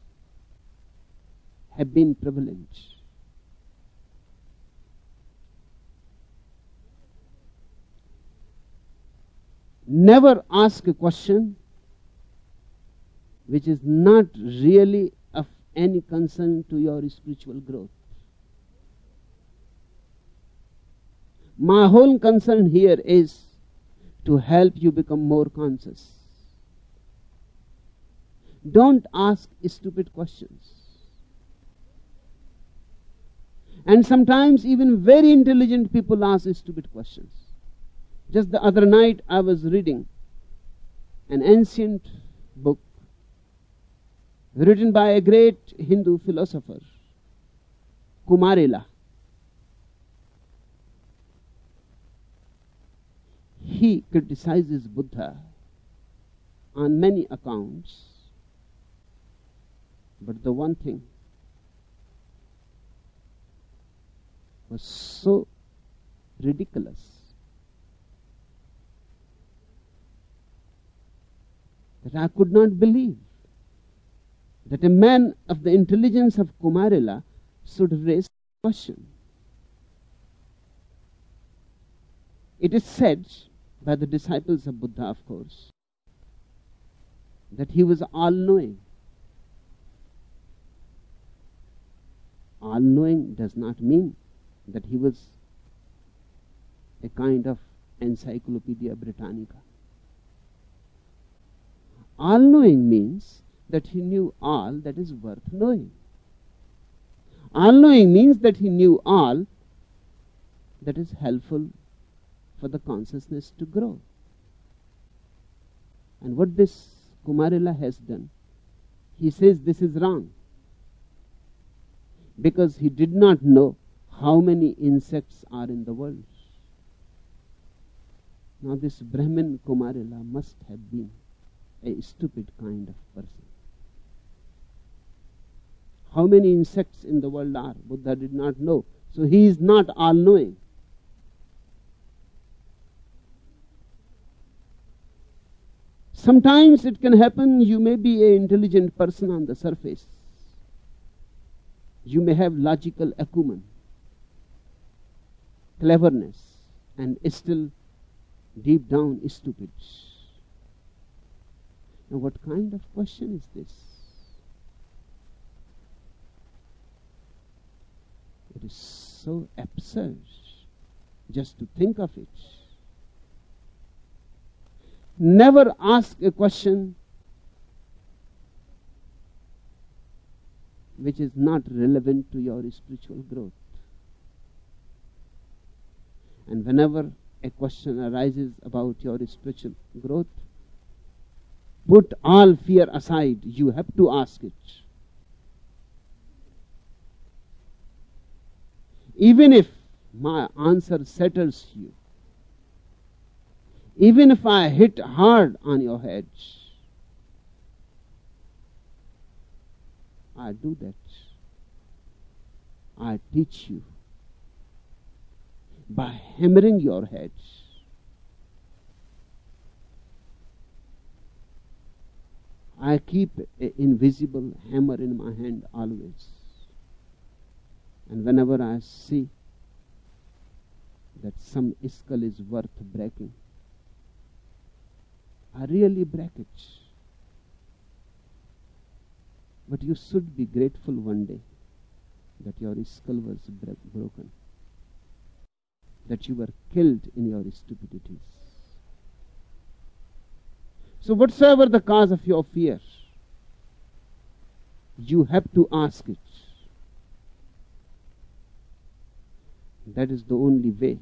Speaker 2: have been prevalent. Never ask a question which is not really of any concern to your spiritual growth. My whole concern here is to help you become more conscious. Don't ask stupid questions. And sometimes even very intelligent people ask stupid questions. Just the other night I was reading an ancient book written by a great Hindu philosopher, Kumarila. He criticizes Buddha on many accounts, but the one thing was so ridiculous that I could not believe that a man of the intelligence of Kumarila should raise a question. It is said by the disciples of Buddha, of course, that he was all-knowing. All-knowing does not mean that he was a kind of Encyclopedia Britannica. All-knowing means that he knew all that is worth knowing. All-knowing means that he knew all that is helpful for the consciousness to grow. And what this Kumarila has done, he says this is wrong, because he did not know how many insects are in the world. Now this Brahmin Kumarila must have been a stupid kind of person. How many insects in the world are? Buddha did not know. So he is not all-knowing. Sometimes it can happen you may be an intelligent person on the surface. You may have logical acumen, cleverness, and still deep down stupid. Now what kind of question is this? It is so absurd just to think of it. Never ask a question which is not relevant to your spiritual growth. And whenever a question arises about your spiritual growth, put all fear aside. You have to ask it. Even if my answer settles you, even if I hit hard on your head, I do that. I teach you by hammering your head. I keep an invisible hammer in my hand always. And whenever I see that some skull is worth breaking, I really break it. But you should be grateful one day that your skull was broken, that you were killed in your stupidities. So whatsoever the cause of your fear, you have to ask it. That is the only way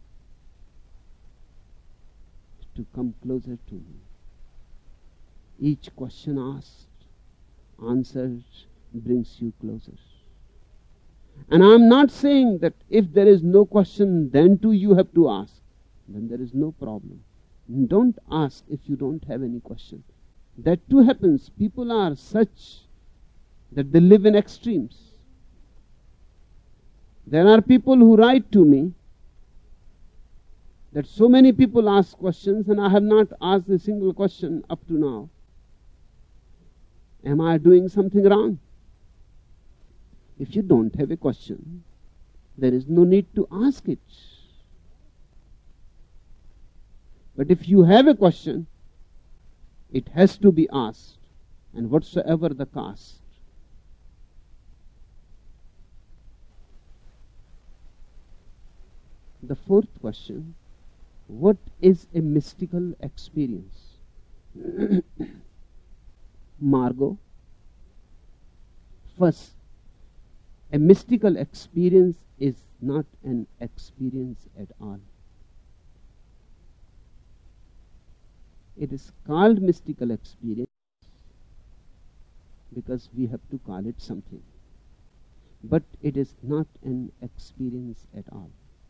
Speaker 2: to come closer to me. Each question asked, answered, brings you closer. And I am not saying that if there is no question, then too you have to ask. Then there is no problem. Don't ask if you don't have any question. That too happens. People are such that they live in extremes. There are people who write to me that so many people ask questions and I have not asked a single question up to now. Am I doing something wrong? If you don't have a question, there is no need to ask it. But if you have a question, it has to be asked, and whatsoever the cost. The fourth question, what is a mystical experience? Margot, first, a mystical experience is not an experience at all. It is called mystical experience because we have to call it something. But it is not an experience at all.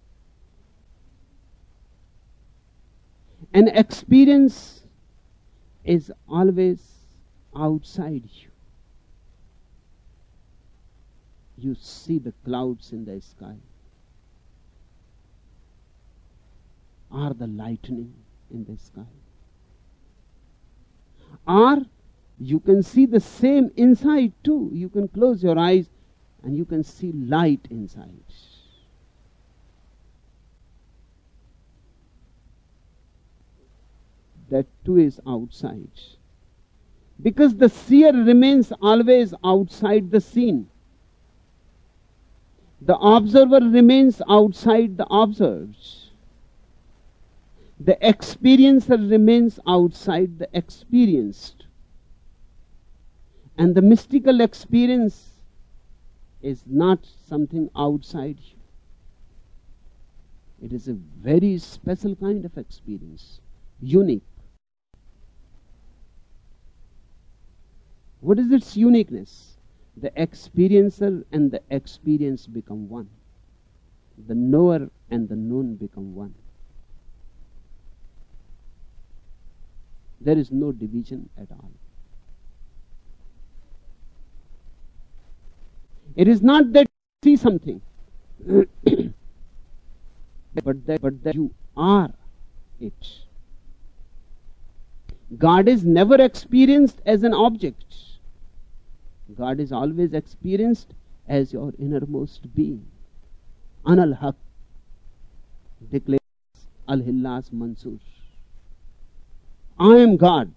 Speaker 2: An experience is always outside you. You see the clouds in the sky, or the lightning in the sky. Or you can see the same inside too. You can close your eyes and you can see light inside. That too is outside. Because the seer remains always outside the scene. The observer remains outside the observed. The experiencer remains outside the experienced. And the mystical experience is not something outside you. It is a very special kind of experience, unique. What is its uniqueness? The experiencer and the experience become one. The knower and the known become one. There is no division at all. It is not that you see something, but that you are it. God is never experienced as an object. God is always experienced as your innermost being. Anal Haq declares Al-Hillas Mansur. I am God,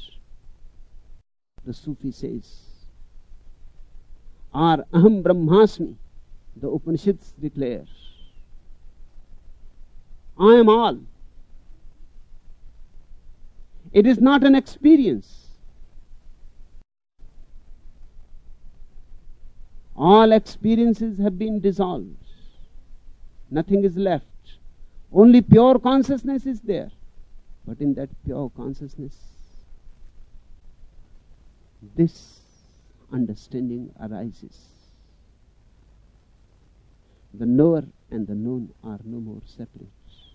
Speaker 2: the Sufi says. Or Aham Brahmasmi, the Upanishads declare. I am all. It is not an experience. All experiences have been dissolved. Nothing is left. Only pure consciousness is there. But in that pure consciousness, this understanding arises. The knower and the known are no more separate.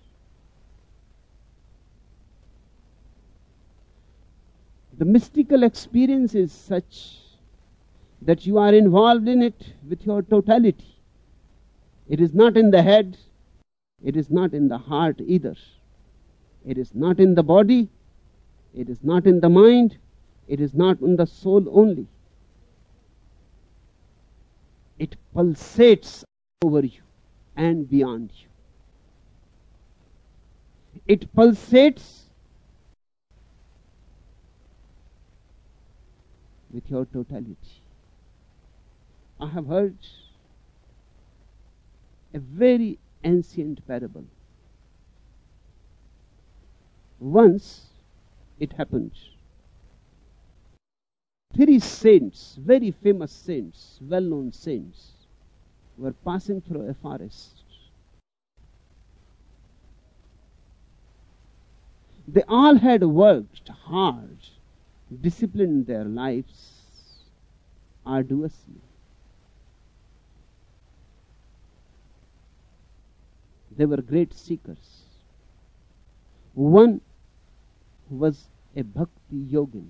Speaker 2: The mystical experience is such that you are involved in it with your totality. It is not in the head, it is not in the heart either. It is not in the body, it is not in the mind, it is not in the soul only. It pulsates over you and beyond you. It pulsates with your totality. I have heard a very ancient parable. Once it happened, 3 saints, very famous saints, well-known saints, were passing through a forest. They all had worked hard, disciplined their lives arduously. They were great seekers. One was a bhakti yogin,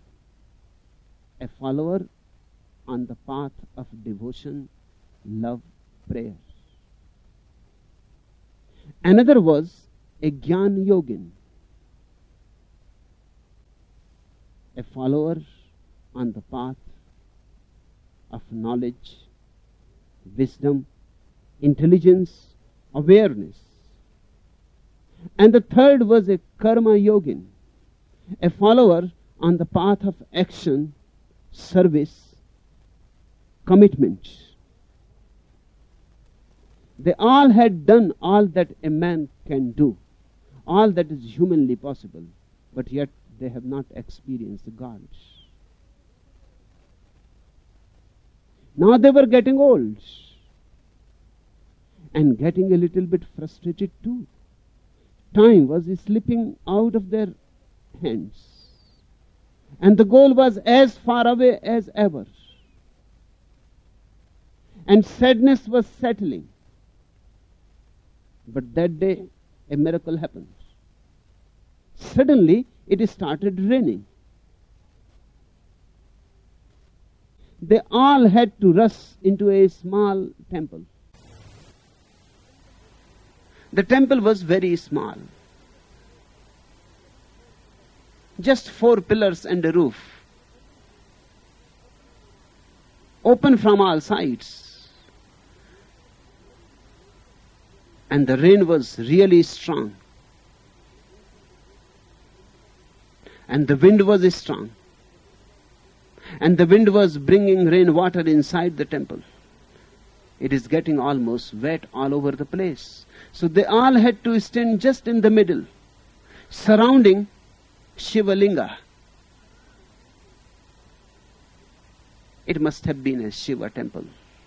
Speaker 2: a follower on the path of devotion, love, prayer. Another was a Gyan Yogin, a follower on the path of knowledge, wisdom, intelligence, awareness. And the third was a Karma Yogin, a follower on the path of action, service, commitment. They all had done all that a man can do, all that is humanly possible, but yet they have not experienced God. Now they were getting old and getting a little bit frustrated too. Time was slipping out of their hands, and the goal was as far away as ever, and sadness was settling. But that day, a miracle happened. Suddenly, it started raining. They all had to rush into a small temple. The temple was very small. Just 4 pillars and a roof. Open from all sides. And the rain was really strong. And the wind was strong. And the wind was bringing rainwater inside the temple. It is getting almost wet all over the place. So they all had to stand just in the middle, surrounding Shiva Linga. It must have been a Shiva temple.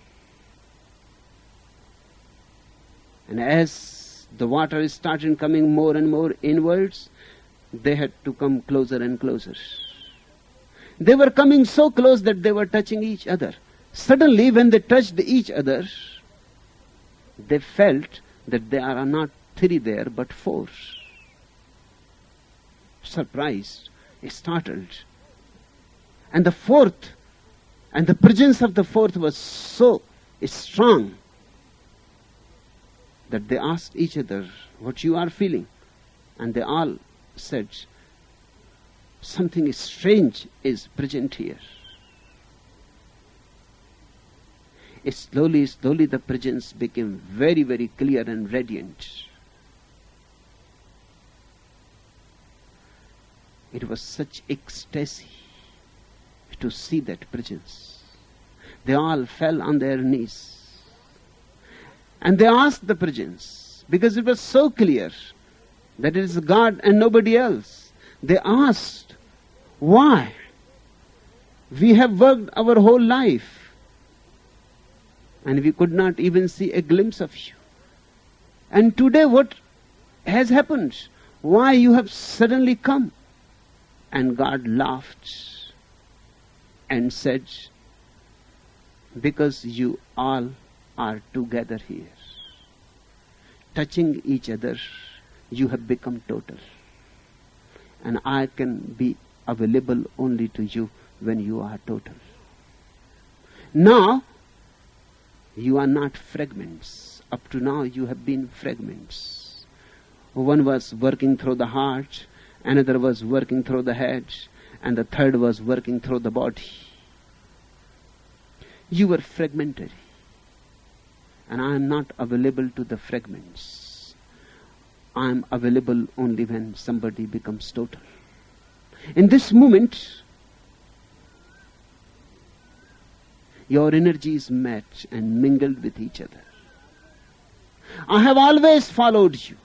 Speaker 2: And as the water started coming more and more inwards, they had to come closer and closer. They were coming so close that they were touching each other. Suddenly, when they touched each other, they felt that there are not 3 there, but 4. Surprised, startled. And the 4th, and the presence of the 4th was so strong that they asked each other, what you are feeling? And they all said, something strange is present here. Slowly, slowly the presence became very, very clear and radiant. It was such ecstasy to see that presence. They all fell on their knees. And they asked the presence, because it was so clear that it is God and nobody else. They asked, why? We have worked our whole life, and we could not even see a glimpse of you. And today what has happened? Why you have suddenly come? And God laughed and said, because you all are together here, touching each other, you have become total. And I can be available only to you when you are total. Now, you are not fragments. Up to now, you have been fragments. One was working through the heart, another was working through the head, and the third was working through the body. You were fragmentary. And I am not available to the fragments. I am available only when somebody becomes total. In this moment, your energies met and mingled with each other. I have always followed you,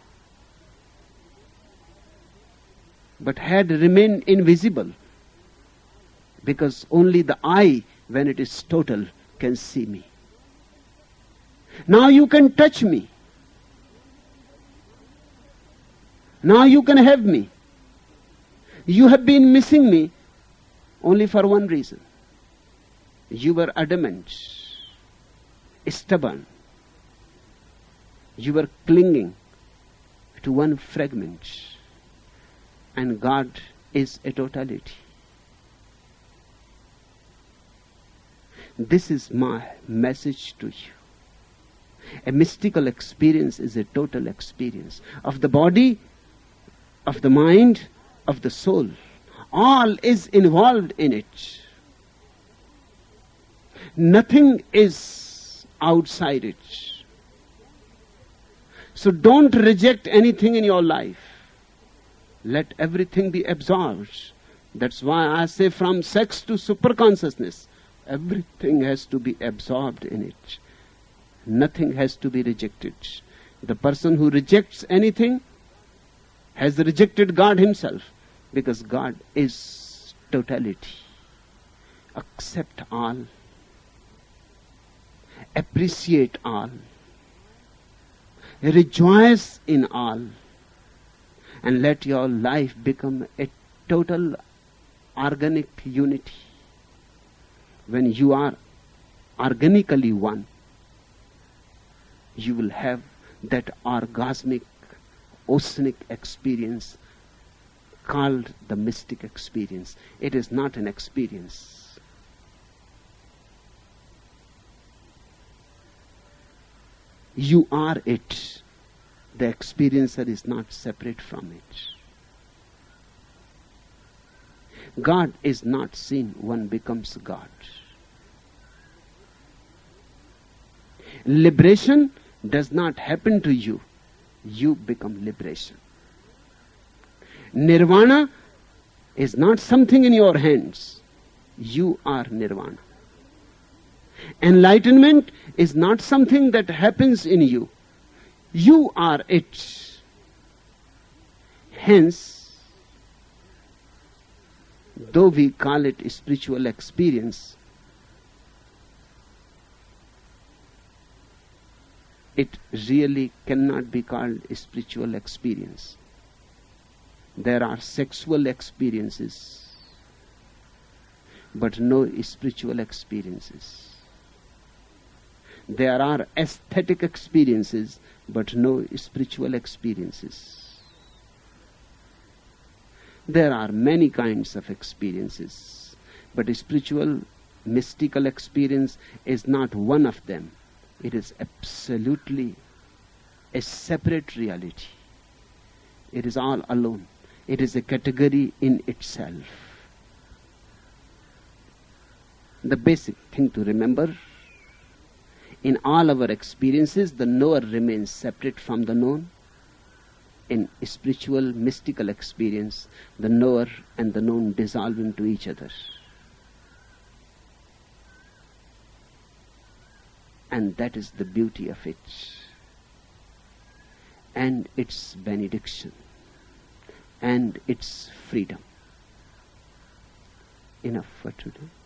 Speaker 2: but had remained invisible, because only the eye, when it is total, can see me. Now you can touch me. Now you can have me. You have been missing me only for one reason. You were adamant, stubborn. You were clinging to one fragment. And God is a totality. This is my message to you. A mystical experience is a total experience of the body, of the mind, of the soul. All is involved in it. Nothing is outside it. So don't reject anything in your life. Let everything be absorbed. That's why I say from sex to superconsciousness, everything has to be absorbed in it. Nothing has to be rejected. The person who rejects anything has rejected God himself, because God is totality. Accept all. Appreciate all. Rejoice in all. And let your life become a total organic unity. When you are organically one, you will have that orgasmic, oceanic experience called the mystic experience. It is not an experience. You are it. The experiencer is not separate from it. God is not seen, one becomes God. Liberation does not happen to you. You become liberation. Nirvana is not something in your hands. You are nirvana. Enlightenment is not something that happens in you. You are it. Hence, though we call it a spiritual experience, it really cannot be called a spiritual experience. There are sexual experiences, but no spiritual experiences. There are aesthetic experiences, but no spiritual experiences. There are many kinds of experiences, but a spiritual, mystical experience is not one of them. It is absolutely a separate reality. It is all alone. It is a category in itself. The basic thing to remember, in all our experiences, the knower remains separate from the known. In spiritual, mystical experience, the knower and the known dissolve into each other. And that is the beauty of it, and its benediction, and its freedom. Enough for today.